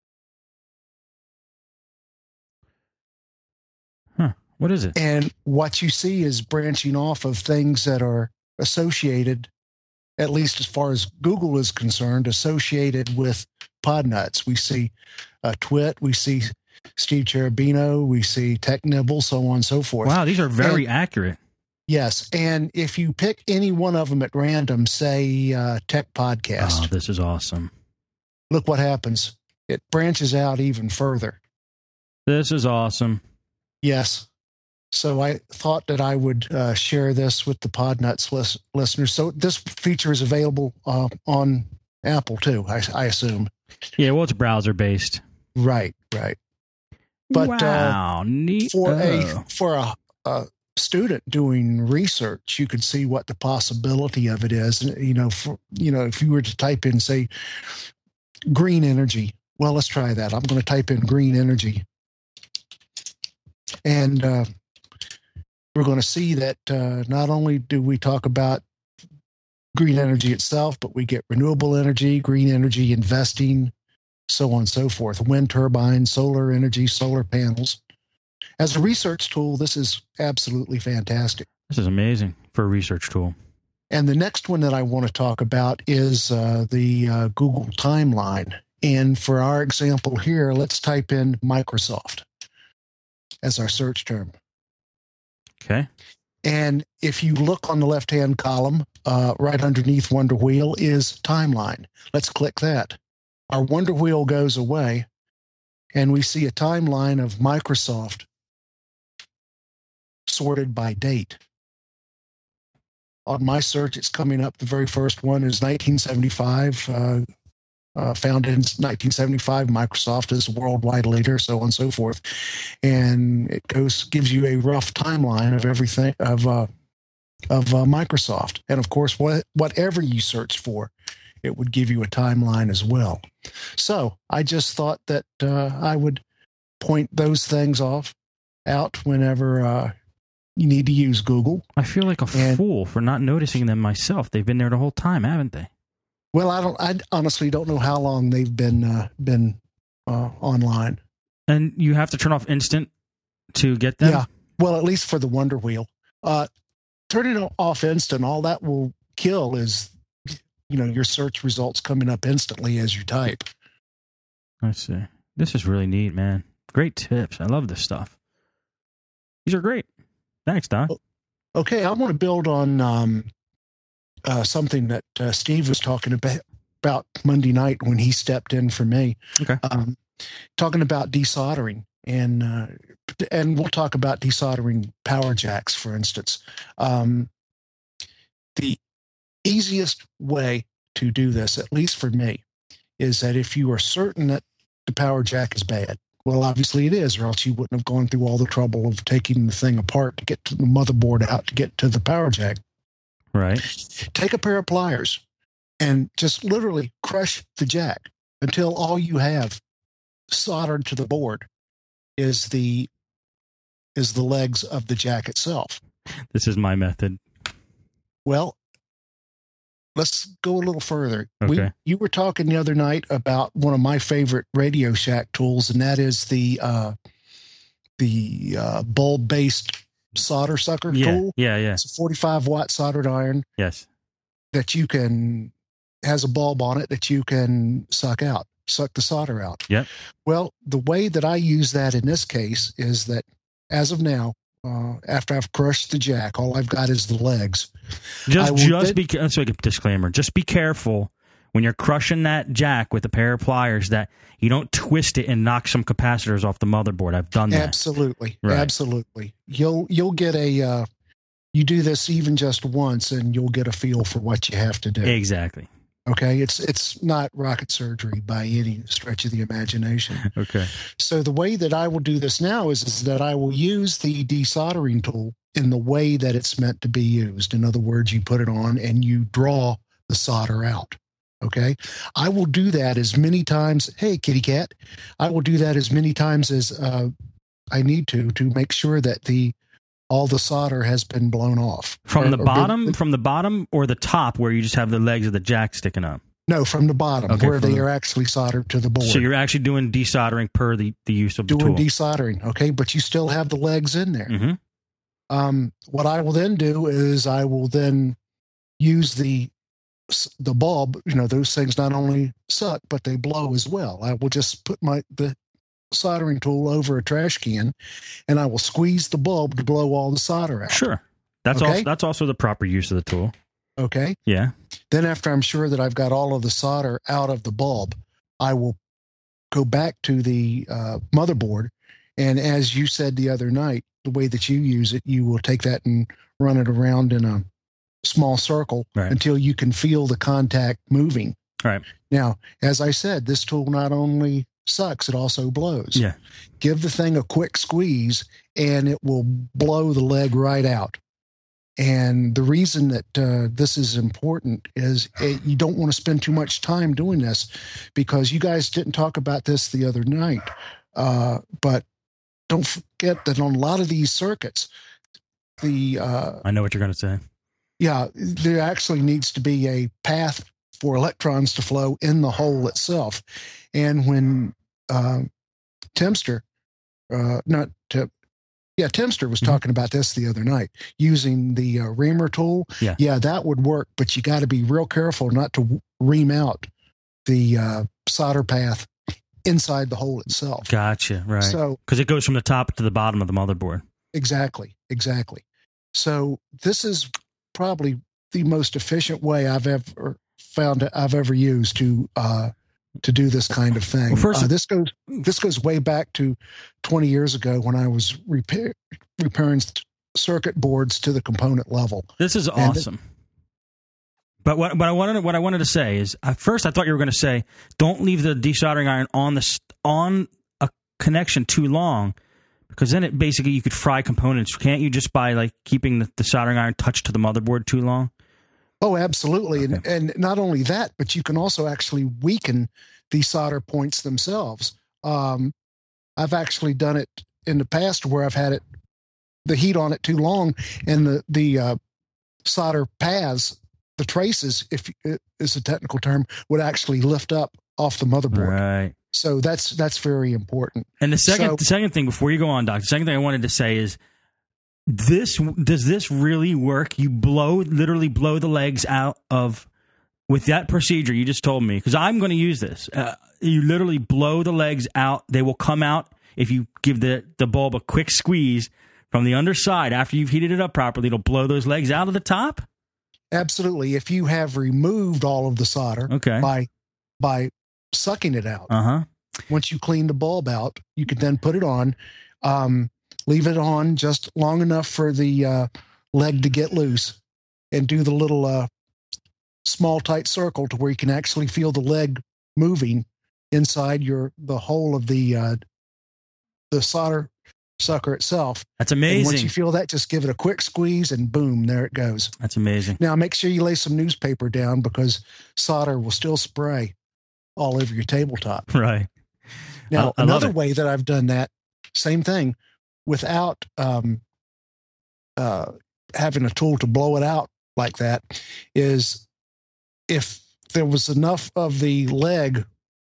Huh. What is it? And what you see is branching off of things that are associated, at least as far as Google is concerned, associated with Podnuts. We see uh, Twit, we see Steve Cherubino, we see TechNibble, so on and so forth. Wow, these are very and, accurate. Yes, and if you pick any one of them at random, say uh, Tech Podcast. Oh, this is awesome. Look what happens. It branches out even further. This is awesome. Yes. So I thought that I would uh, share this with the Podnuts lis- listeners. So this feature is available uh, on Apple too, I, I assume. Yeah, well, it's browser-based. Right, right. But wow, uh, neat. for oh. a for a, a student doing research, you could see what the possibility of it is. You know, for, you know, if you were to type in, say, green energy. Well, let's try that. I'm going to type in green energy, and uh, we're going to see that uh, not only do we talk about green energy itself, but we get renewable energy, green energy investing, so on and so forth, wind turbines, solar energy, solar panels. As a research tool, this is absolutely fantastic. This is amazing for a research tool. And the next one that I want to talk about is uh, the uh, Google Timeline. And for our example here, let's type in Microsoft as our search term. Okay. And if you look on the left-hand column, uh, right underneath Wonder Wheel is Timeline. Let's click that. Our Wonder Wheel goes away, and we see a timeline of Microsoft sorted by date. On my search, it's coming up. The very first one is nineteen seventy-five. Uh, uh, founded in nineteen seventy-five, Microsoft is a worldwide leader, so on and so forth. And it goes gives you a rough timeline of everything of uh, of uh, Microsoft. And of course, what whatever you search for, it would give you a timeline as well. So I just thought that uh, I would point those things off out whenever uh, you need to use Google. I feel like a and, fool for not noticing them myself. They've been there the whole time, haven't they? Well, I don't. I honestly don't know how long they've been uh, been uh, online. And you have to turn off Instant to get them? Yeah, Well, at least for the Wonder Wheel. Uh, turning it off instant, all that will kill is, you know, your search results coming up instantly as you type. I see. This is really neat, man. Great tips. I love this stuff. These are great. Thanks, Don. Okay, I want to build on um, uh, something that uh, Steve was talking about, about Monday night when he stepped in for me. Okay. Um, talking about desoldering. And uh, and we'll talk about desoldering power jacks, for instance. Um, the easiest way to do this, at least for me, is that if you are certain that the power jack is bad, well, obviously it is, or else you wouldn't have gone through all the trouble of taking the thing apart to get to the motherboard out to get to the power jack. Right. Take a pair of pliers and just literally crush the jack until all you have soldered to the board is the is the legs of the jack itself. This is my method. Well, let's go a little further. Okay. We, you were talking the other night about one of my favorite Radio Shack tools, and that is the uh, the uh, bulb-based solder sucker yeah, tool. Yeah, yeah. It's a forty-five watt soldered iron. Yes. That you can has a bulb on it that you can suck out. Suck the solder out. Yep. Well, the way that I use that in this case is that as of now, uh, after I've crushed the jack, all I've got is the legs. Just, just then, be, let's make a disclaimer. Just be careful when you're crushing that jack with a pair of pliers that you don't twist it and knock some capacitors off the motherboard. I've done that. Absolutely. Right. Absolutely. You'll, you'll get a, uh, you do this even just once and you'll get a feel for what you have to do. Exactly. Okay, it's it's not rocket surgery by any stretch of the imagination. Okay. So the way that I will do this now is, is that I will use the desoldering tool in the way that it's meant to be used. In other words, you put it on and you draw the solder out. Okay, I will do that as many times. Hey, kitty cat, I will do that as many times as uh, I need to to make sure that the all the solder has been blown off. From or, the or bottom, been, from the bottom or the top where you just have the legs of the jack sticking up? No, from the bottom, okay, where they the, are actually soldered to the board. So you're actually doing desoldering per the, the use of the doing tool. Doing desoldering, okay, but you still have the legs in there. Mm-hmm. Um, what I will then do is I will then use the the bulb. You know, those things not only suck, but they blow as well. I will just put my the soldering tool over a trash can and I will squeeze the bulb to blow all the solder out. Sure. That's okay? also that's also the proper use of the tool. Okay. Yeah. Then after I'm sure that I've got all of the solder out of the bulb, I will go back to the uh, motherboard. And as you said the other night, the way that you use it, you will take that and run it around in a small circle right. until you can feel the contact moving. Right. Now, as I said, this tool not only sucks, it also blows. Yeah. Give the thing a quick squeeze and it will blow the leg right out. And the reason that uh, this is important is it, you don't want to spend too much time doing this, because you guys didn't talk about this the other night. Uh, but don't forget that on a lot of these circuits, the uh, I know what you're going to say. Yeah, there actually needs to be a path for electrons to flow in the hole itself. And when uh, Timster, uh, not to, yeah, Timster was mm-hmm. talking about this the other night, using the uh, reamer tool. Yeah. yeah, that would work, but you got to be real careful not to ream out the uh, solder path inside the hole itself. Gotcha, right. So, because it goes from the top to the bottom of the motherboard. Exactly, exactly. So this is probably the most efficient way I've ever found I've ever used to uh, to do this kind of thing. Well, first, uh, this goes this goes way back to twenty years ago when I was repair, repairing circuit boards to the component level. This is awesome. It, but what, what I wanted what I wanted to say is, at first I thought you were going to say, don't leave the desoldering iron on the on a connection too long, because then it basically you could fry components. Can't you just by like keeping the, the soldering iron touched to the motherboard too long? Oh, absolutely. Okay. And and not only that, but you can also actually weaken the solder points themselves. Um, I've actually done it in the past where I've had it the heat on it too long, and the the uh, solder paths, the traces, if it is a technical term, would actually lift up off the motherboard. Right. So that's that's very important. And the second so, the second thing before you go on, Doc, the second thing I wanted to say is, This does this really work? You blow, literally blow the legs out of, with that procedure you just told me, because I'm going to use this. Uh, you literally blow the legs out. They will come out if you give the, the bulb a quick squeeze from the underside. After you've heated it up properly, it'll blow those legs out of the top? Absolutely. If you have removed all of the solder okay. by by sucking it out, uh-huh. once you clean the bulb out, you can then put it on, um, leave it on just long enough for the uh, leg to get loose, and do the little uh, small tight circle to where you can actually feel the leg moving inside your the hole of the uh, the solder sucker itself. That's amazing. And once you feel that, just give it a quick squeeze and boom, there it goes. That's amazing. Now make sure you lay some newspaper down, because solder will still spray all over your tabletop. Right. Now I, I another way that I've done that, same thing, without um, uh, having a tool to blow it out like that, is if there was enough of the leg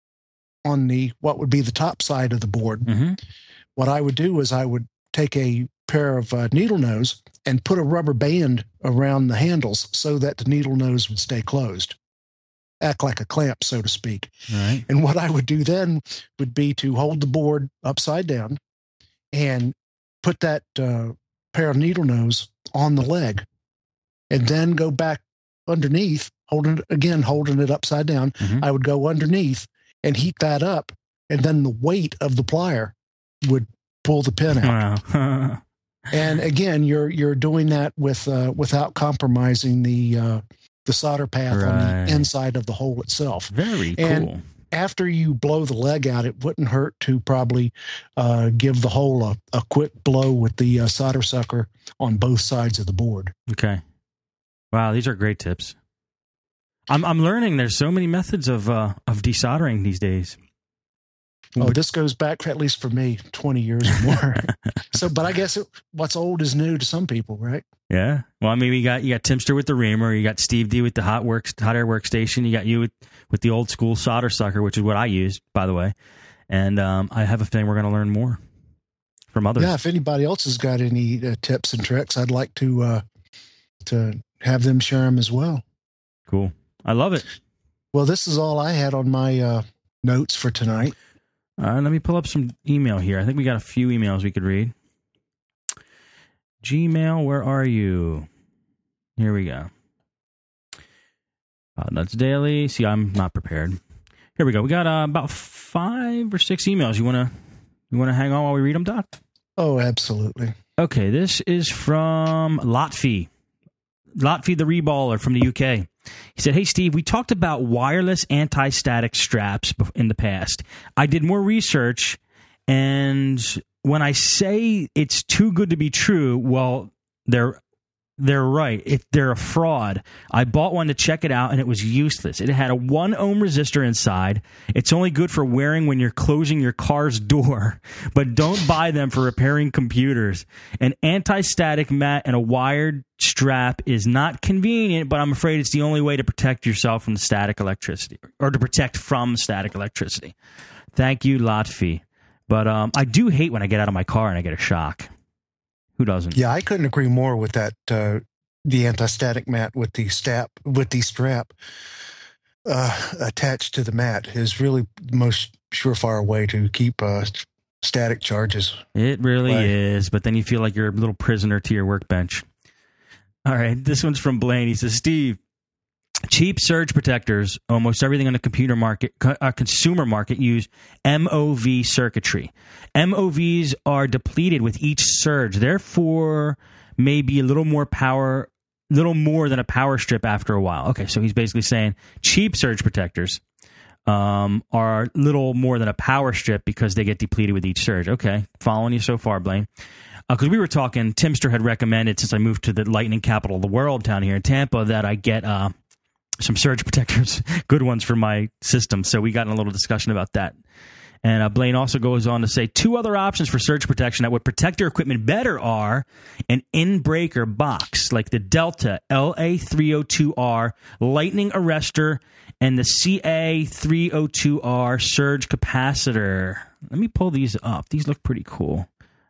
on the what would be the top side of the board, mm-hmm. what I would do is I would take a pair of uh, needle nose and put a rubber band around the handles so that the needle nose would stay closed, act like a clamp, so to speak. Right. And what I would do then would be to hold the board upside down and put that uh, pair of needle nose on the leg, and then go back underneath, holding it again, holding it upside down. Mm-hmm. I would go underneath and heat that up, and then the weight of the plier would pull the pin out. Wow. And again, you're you're doing that with uh, without compromising the uh, the solder path right. on the inside of the hole itself. Very and cool. After you blow the leg out, it wouldn't hurt to probably uh, give the hole a, a quick blow with the uh, solder sucker on both sides of the board. Okay. Wow, these are great tips. I'm I'm learning there's so many methods of uh, of desoldering these days. Oh, this goes back, at least for me, twenty years or more. So, but I guess it, what's old is new to some people, right? Yeah. Well, I mean, you got you got Timster with the reamer, you got Steve D with the hot works hot air workstation, you got you with, with the old school solder sucker, which is what I used, by the way. And um, I have a feeling we're going to learn more from others. Yeah. If anybody else has got any uh, tips and tricks, I'd like to uh, to have them share them as well. Cool. I love it. Well, this is all I had on my uh, notes for tonight. Uh, let me pull up some email here. I think we got a few emails we could read. Gmail, where are you? Here we go. Uh, Nuts Daily. See, I'm not prepared. Here we go. We got uh, about five or six emails. You wanna you wanna hang on while we read them, Doc? Oh, absolutely. Okay, this is from Lotfi. Lotfi the Reballer from the U K. He said, hey, Steve, we talked about wireless anti-static straps in the past. I did more research, and when I say it's too good to be true, well, they're they're right. It, they're a fraud. I bought one to check it out, and it was useless. It had a one ohm resistor inside. It's only good for wearing when you're closing your car's door, but don't buy them for repairing computers. An anti-static mat and a wired strap is not convenient, but I'm afraid it's the only way to protect yourself from the static electricity, or to protect from static electricity. Thank you, Lotfi. But um, I do hate when I get out of my car and I get a shock. Who doesn't? Yeah, I couldn't agree more with that. Uh, the anti-static mat with the strap, with the strap uh, attached to the mat is really the most surefire way to keep uh, static charges. It really away. is, but then you feel like you're a little prisoner to your workbench. All right, this one's from Blaine. He says, Steve, cheap surge protectors, almost everything on the computer market, uh, consumer market, use M O V circuitry. M O Vs are depleted with each surge, therefore maybe a little more power, little more than a power strip after a while. Okay, so he's basically saying cheap surge protectors um, are little more than a power strip because they get depleted with each surge. Okay, following you so far, Blaine. Because uh, we were talking, Timster had recommended, since I moved to the lightning capital of the world down here in Tampa, that I get uh, some surge protectors, good ones for my system. So we got in a little discussion about that. And uh, Blaine also goes on to say two other options for surge protection that would protect your equipment better are an in-breaker box like the Delta L A three oh two R lightning arrestor and the C A three oh two R surge capacitor. Let me pull these up. These look pretty cool.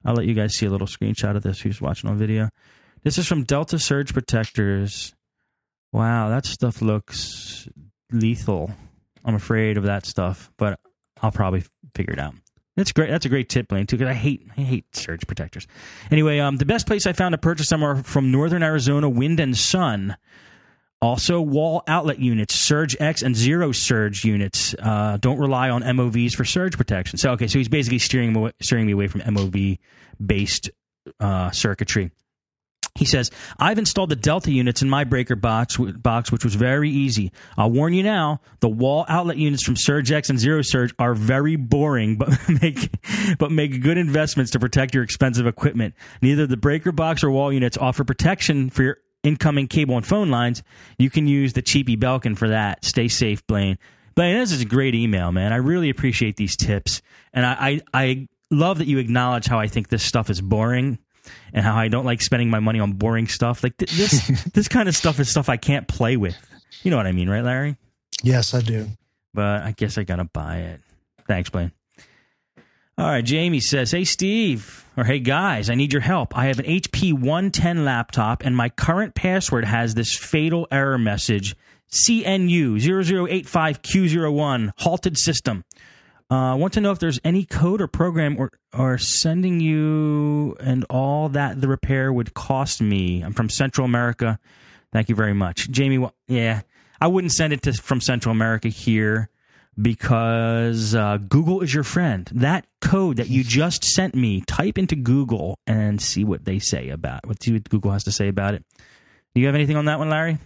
I'll let you guys see a little screenshot of this who's watching on video. This is from Delta Surge Protectors. Wow, that stuff looks lethal. I'm afraid of that stuff, but I'll probably figure it out. That's great. That's a great tip, Blaine, too, because I hate I hate surge protectors. Anyway, um, the best place I found to purchase them are from Northern Arizona Wind and Sun. Also, wall outlet units, Surge X and Zero Surge units. Uh, don't rely on M O Vs for surge protection. So, okay, so he's basically steering, steering me away from M O V-based uh, circuitry. He says, I've installed the Delta units in my breaker box, box, which was very easy. I'll warn you now, the wall outlet units from Surge X and Zero Surge are very boring, but make but make good investments to protect your expensive equipment. Neither the breaker box or wall units offer protection for your incoming cable and phone lines. You can use the cheapy Belkin for that. Stay safe, Blaine. Blaine, this is a great email, man. I really appreciate these tips. And I, I, I love that you acknowledge how I think this stuff is boring. And how I don't like spending my money on boring stuff. Like th- this this kind of stuff is stuff I can't play with. You know what I mean, right, Larry? Yes, I do. But I guess I got to buy it. Thanks, Blaine. All right, Jamie says, hey, Steve, or hey, guys, I need your help. I have an H P one ten laptop, and my current password has this fatal error message, C N U zero zero eight five Q zero one, halted system. I uh, want to know if there's any code or program or, or sending you and all that the repair would cost me. I'm from Central America. Thank you very much. Jamie, well, yeah, I wouldn't send it to from Central America here because uh, Google is your friend. That code that you just sent me, type into Google and see what they say about it. See what Google has to say about it. Do you have anything on that one, Larry?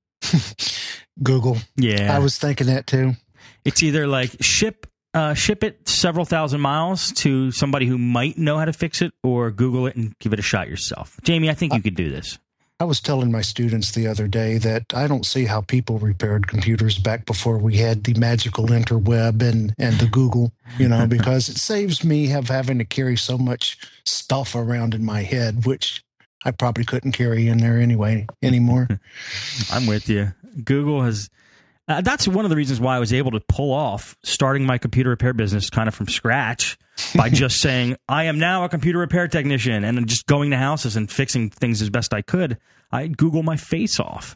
Google. Yeah. I was thinking that too. It's either like ship... Uh, ship it several thousand miles to somebody who might know how to fix it, or Google it and give it a shot yourself. Jamie, I think you could do this. I was telling my students the other day that I don't see how people repaired computers back before we had the magical interweb and, and the Google, you know, because it saves me of having to carry so much stuff around in my head, which I probably couldn't carry in there anyway anymore. I'm with you. Google has... Uh, that's one of the reasons why I was able to pull off starting my computer repair business kind of from scratch by just saying, I am now a computer repair technician, and just going to houses and fixing things as best I could. I Google my face off.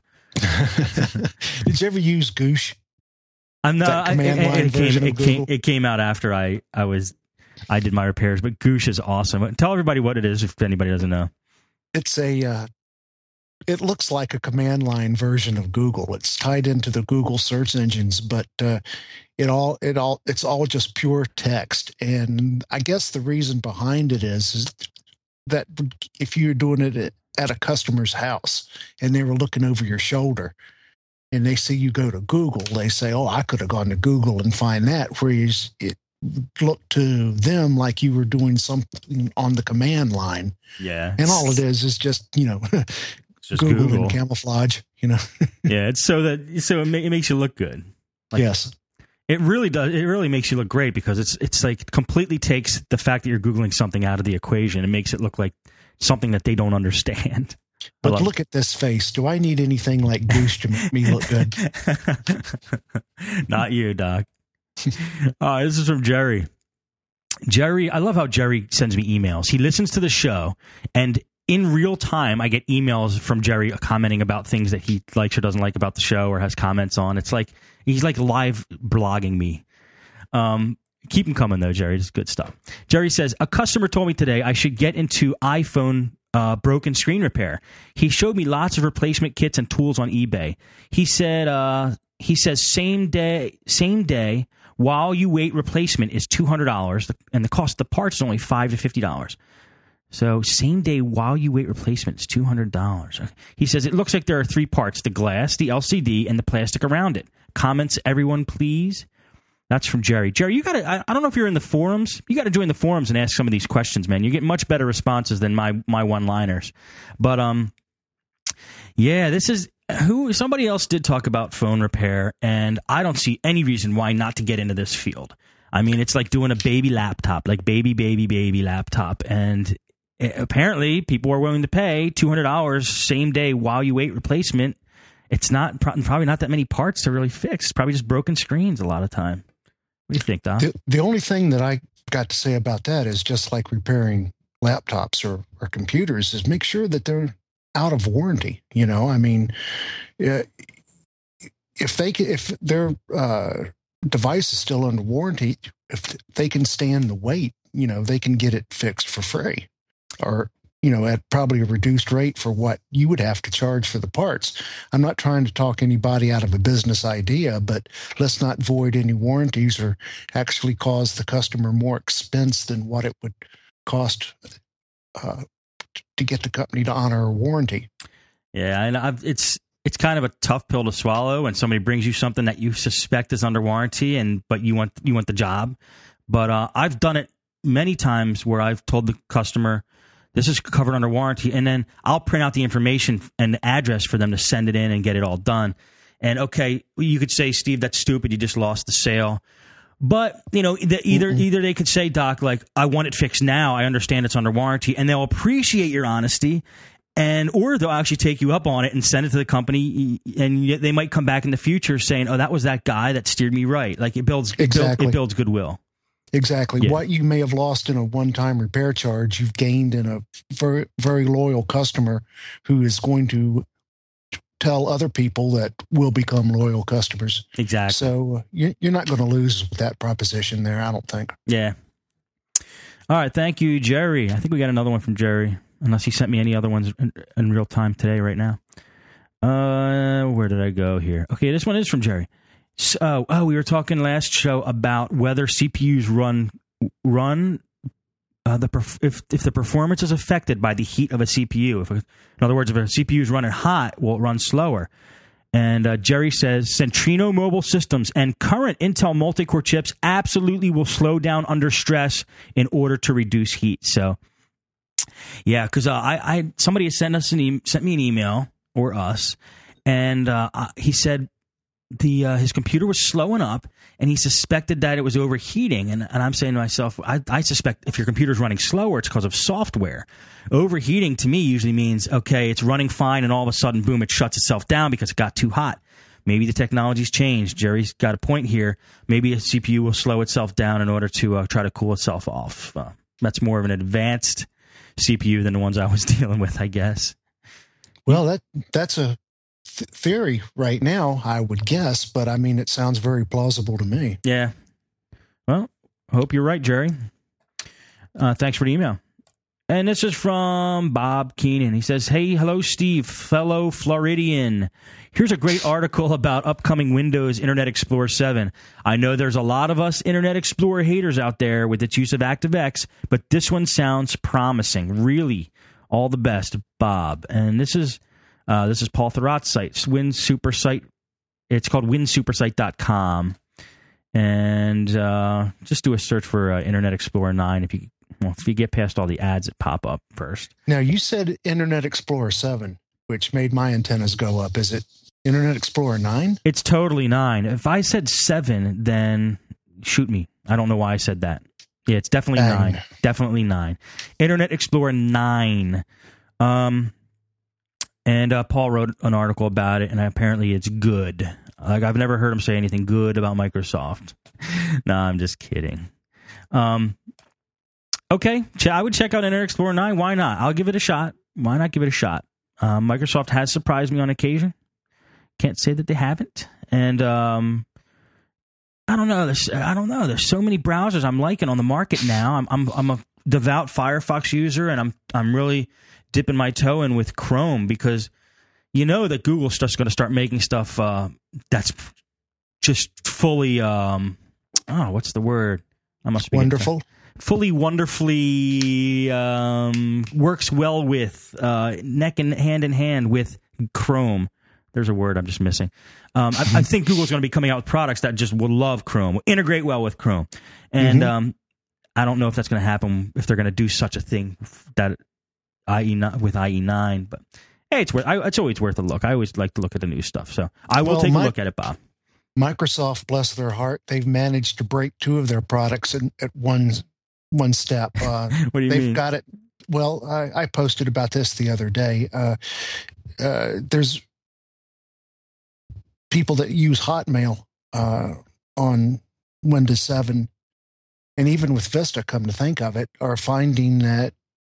Did you ever use Goosh? I'm not. I, it, it, came, it, came, it came out after I, I was I did my repairs, but Goosh is awesome. Tell everybody what it is if anybody doesn't know. It's a... Uh, It looks like a command line version of Google. It's tied into the Google search engines, but uh, it all it all it's all just pure text. And I guess the reason behind it is, is that if you're doing it at a customer's house and they were looking over your shoulder and they see you go to Google, they say, "Oh, I could have gone to Google and find that." Whereas it looked to them like you were doing something on the command line. Yeah, and all it is is just you know. Just Google, Google and camouflage, you know. Yeah, it's so that so it, ma- it makes you look good. Like, yes, it really does. It really makes you look great because it's it's like completely takes the fact that you're Googling something out of the equation and makes it look like something that they don't understand. But look at this face. Do I need anything like Goose to make me look good? Not you, Doc. Uh, this is from Jerry. Jerry, I love how Jerry sends me emails. He listens to the show, and in real time, I get emails from Jerry commenting about things that he likes or doesn't like about the show or has comments on. It's like he's like live blogging me. Um, keep them coming, though, Jerry. It's good stuff. Jerry says, a customer told me today I should get into iPhone uh, broken screen repair. He showed me lots of replacement kits and tools on eBay. He said, uh, he says same day, same day, while you wait replacement is two hundred dollars, and the cost of the parts is only five to fifty dollars. So same day while you wait replacement is two hundred dollars. He says it looks like there are three parts, the glass, the L C D, and the plastic around it. Comments, everyone, please. That's from Jerry. Jerry, you got to, I, I don't know if you're in the forums. You got to join the forums and ask some of these questions, man. You get much better responses than my, my one-liners. But, um, yeah, this is, who, somebody else did talk about phone repair, and I don't see any reason why not to get into this field. I mean, it's like doing a baby laptop, like baby, baby, baby laptop, and apparently, people are willing to pay two hundred dollars same day while you wait replacement. It's not probably not that many parts to really fix. It's probably just broken screens a lot of time. What do you think, Doc? The, the only thing that I got to say about that is just like repairing laptops or, or computers is make sure that they're out of warranty. You know, I mean, uh, if they can, if their uh, device is still under warranty, if they can stand the wait, you know, they can get it fixed for free, or you know, at probably a reduced rate for what you would have to charge for the parts. I'm not trying to talk anybody out of a business idea, but let's not void any warranties or actually cause the customer more expense than what it would cost uh, to get the company to honor a warranty. Yeah, and I've, it's it's kind of a tough pill to swallow when somebody brings you something that you suspect is under warranty, and but you want you want the job. But uh, I've done it many times where I've told the customer, this is covered under warranty, and then I'll print out the information and the address for them to send it in and get it all done. And okay, you could say, Steve, that's stupid. You just lost the sale. But, you know, the, either mm-hmm. either they could say, Doc, like, I want it fixed now. I understand it's under warranty. And they'll appreciate your honesty. And or they'll actually take you up on it and send it to the company. And they might come back in the future saying, oh, that was that guy that steered me right. Like, it builds, exactly. it, build, it builds goodwill. Exactly. Yeah. What you may have lost in a one-time repair charge, you've gained in a very, very loyal customer who is going to tell other people that will become loyal customers. Exactly. So uh, you, you're not going to lose that proposition there, I don't think. Yeah. All right. Thank you, Jerry. I think we got another one from Jerry, unless he sent me any other ones in, in real time today, right now. Uh, where did I go here? Okay, this one is from Jerry. So, oh, we were talking last show about whether C P Us run run uh, the perf- if if the performance is affected by the heat of a C P U. If, in other words, if a C P U is running hot, will it run slower? And uh, Jerry says Centrino Mobile Systems and current Intel multi-core chips absolutely will slow down under stress in order to reduce heat. So, yeah, because uh, I, I somebody has sent us an e- sent me an email or us, and uh, he said. The uh, his computer was slowing up, and he suspected that it was overheating. And, and I'm saying to myself, I, I suspect if your computer's running slower, it's because of software. Overheating to me usually means, okay, it's running fine, and all of a sudden, boom, it shuts itself down because it got too hot. Maybe the technology's changed. Jerry's got a point here. Maybe a C P U will slow itself down in order to uh, try to cool itself off. Uh, that's more of an advanced C P U than the ones I was dealing with, I guess. Well, that that's a th- theory right now, I would guess, but I mean, it sounds very plausible to me. Yeah. Well, hope you're right, Jerry. Uh, thanks for the email. And this is from Bob Keenan. He says, hey, hello, Steve, fellow Floridian. Here's a great article about upcoming Windows Internet Explorer seven. I know there's a lot of us Internet Explorer haters out there with its use of ActiveX, but this one sounds promising. Really, all the best, Bob. And this is uh, this is Paul Thurrott's site, WinSuperSite. It's called win super site dot com. And uh, just do a search for uh, Internet Explorer nine if you Well, if you get past all the ads that pop up first. Now, you said Internet Explorer seven, which made my antennas go up. Is it Internet Explorer nine? It's totally nine. If I said seven, then shoot me. I don't know why I said that. Yeah, it's definitely Dang. nine. Definitely nine. Internet Explorer nine. Um, and uh, Paul wrote an article about it, and apparently it's good. Like, I've never heard him say anything good about Microsoft. No, I'm just kidding. Um. Okay, I would check out Internet Explorer nine. Why not? I'll give it a shot. Why not give it a shot? Uh, Microsoft has surprised me on occasion. Can't say that they haven't. And um, I don't know. There's, I don't know. There's so many browsers I'm liking on the market now. I'm I'm I'm a devout Firefox user, and I'm I'm really dipping my toe in with Chrome because you know that Google's just going to start making stuff uh, that's just fully. Um, oh, what's the word? I must be wonderful. Fully, wonderfully um, works well with uh, neck and hand in hand with Chrome. There's a word I'm just missing. Um, I, I think Google's going to be coming out with products that just will love Chrome, will integrate well with Chrome, and mm-hmm. um, I don't know if that's going to happen if they're going to do such a thing that I E with I E nine. But hey, it's worth. I, it's always worth a look. I always like to look at the new stuff, so I will well, take my- a look at it, Bob. Microsoft, bless their heart, they've managed to break two of their products in, at one one step. Uh, what do you they've mean? got it. Well, I, I posted about this the other day. Uh, uh, there's people that use Hotmail uh, on Windows seven, and even with Vista, come to think of it, are finding that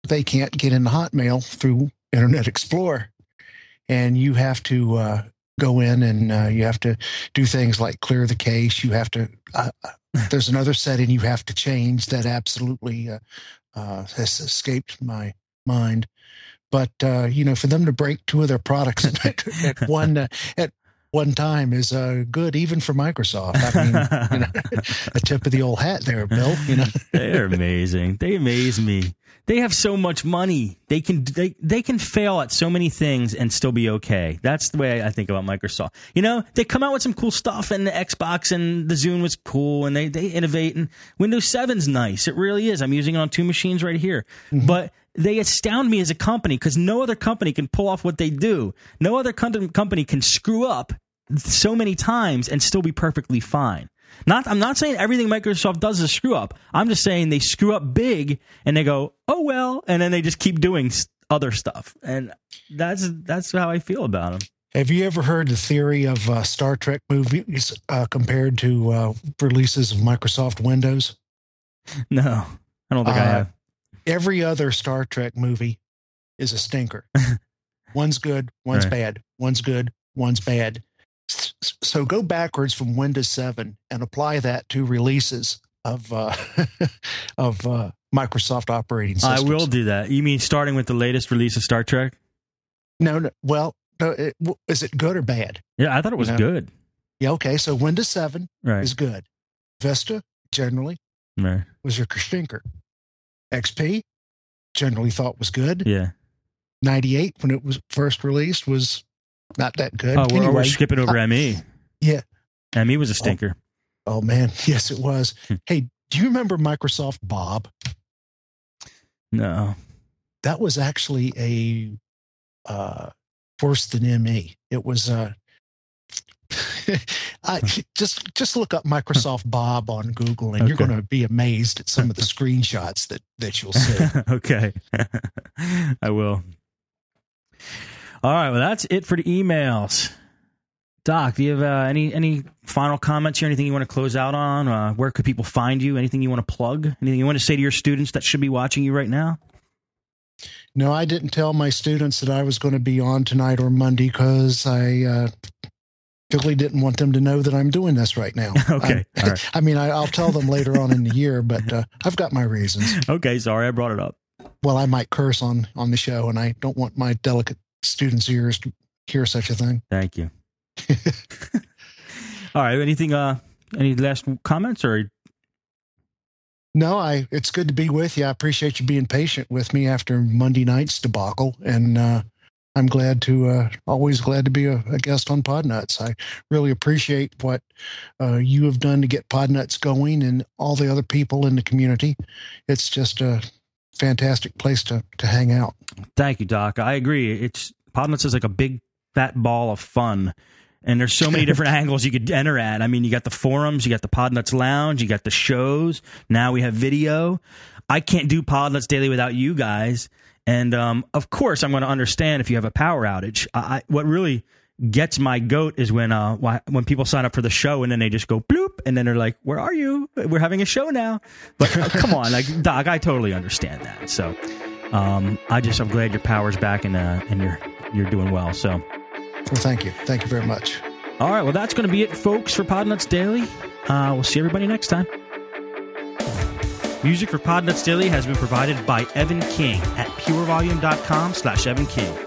they can't get into Hotmail through Internet Explorer. And you have to uh, go in and uh, you have to do things like clear the cache. You have to, uh, there's another setting you have to change that absolutely uh, uh, has escaped my mind. But, uh, you know, for them to break two of their products at, at one uh, at one time is uh, good, even for Microsoft. I mean, you know, a tip of the old hat there, Bill. You know, they're amazing. They amaze me. They have so much money. They can they they can fail at so many things and still be okay. That's the way I think about Microsoft. You know, they come out with some cool stuff, and the Xbox and the Zune was cool, and they they innovate. And Windows seven's nice. It really is. I'm using it on two machines right here, mm-hmm. but they astound me as a company because no other company can pull off what they do. No other com- company can screw up so many times and still be perfectly fine. Not, I'm not saying everything Microsoft does is a screw up. I'm just saying they screw up big and they go, oh well, and then they just keep doing other stuff. And that's that's how I feel about them. Have you ever heard the theory of uh, Star Trek movies uh, compared to uh, releases of Microsoft Windows? No, I don't think uh, I have. Every other Star Trek movie is a stinker. One's good, one's right. bad. One's good, one's bad. So go backwards from Windows seven and apply that to releases of uh, of uh, Microsoft operating systems. I will do that. You mean starting with the latest release of Star Trek? No, no. Well, no, it, is it good or bad? Yeah, I thought it was you know? good. Yeah, okay. So Windows seven right. is good. Vista, generally, right. was your stinker. X P, generally thought was good. Yeah. ninety-eight, when it was first released, was not that good. Oh, we're, anyway, we're skipping over I, M E. Yeah. M E was a stinker. Oh, oh man. Yes, it was. Hey, do you remember Microsoft Bob? No. That was actually a uh, worse than M E. It was uh, I, just just look up Microsoft Bob on Google, and okay. you're going to be amazed at some of the screenshots that, that you'll see. Okay. I will. All right, well, that's it for the emails. Doc, do you have uh, any any final comments here? Anything you want to close out on? Uh, where could people find you? Anything you want to plug? Anything you want to say to your students that should be watching you right now? No, I didn't tell my students that I was going to be on tonight or Monday because I uh, really didn't want them to know that I'm doing this right now. Okay. I, All right. I mean, I, I'll tell them later on in the year, but uh, I've got my reasons. Okay, sorry, I brought it up. Well, I might curse on, on the show, and I don't want my delicate students' ears to hear such a thing. Thank you. All right. Anything? Uh, any last comments or? No, I. It's good to be with you. I appreciate you being patient with me after Monday night's debacle, and uh, I'm glad to. Uh, always glad to be a, a guest on Podnuts. I really appreciate what uh, you have done to get Podnuts going, and all the other people in the community. It's just a fantastic place to to hang out. Thank you, Doc. I agree. It's Podnuts is like a big fat ball of fun. And there's so many different angles you could enter at. I mean, you got the forums, you got the Podnuts Lounge, you got the shows. Now we have video. I can't do Podnuts Daily without you guys. And, um, of course, I'm going to understand if you have a power outage. I, what really gets my goat is when uh, when people sign up for the show and then they just go bloop, and then they're like, where are you? We're having a show now. But uh, come on, like Doc, I totally understand that. So um, I just, I'm glad your power's back and, uh, and you're you're doing well. So. Well, thank you. Thank you very much. All right. Well, that's going to be it, folks, for Podnuts Daily. Uh, we'll see everybody next time. Music for Podnuts Daily has been provided by Evan King at purevolume.com slash Evan King.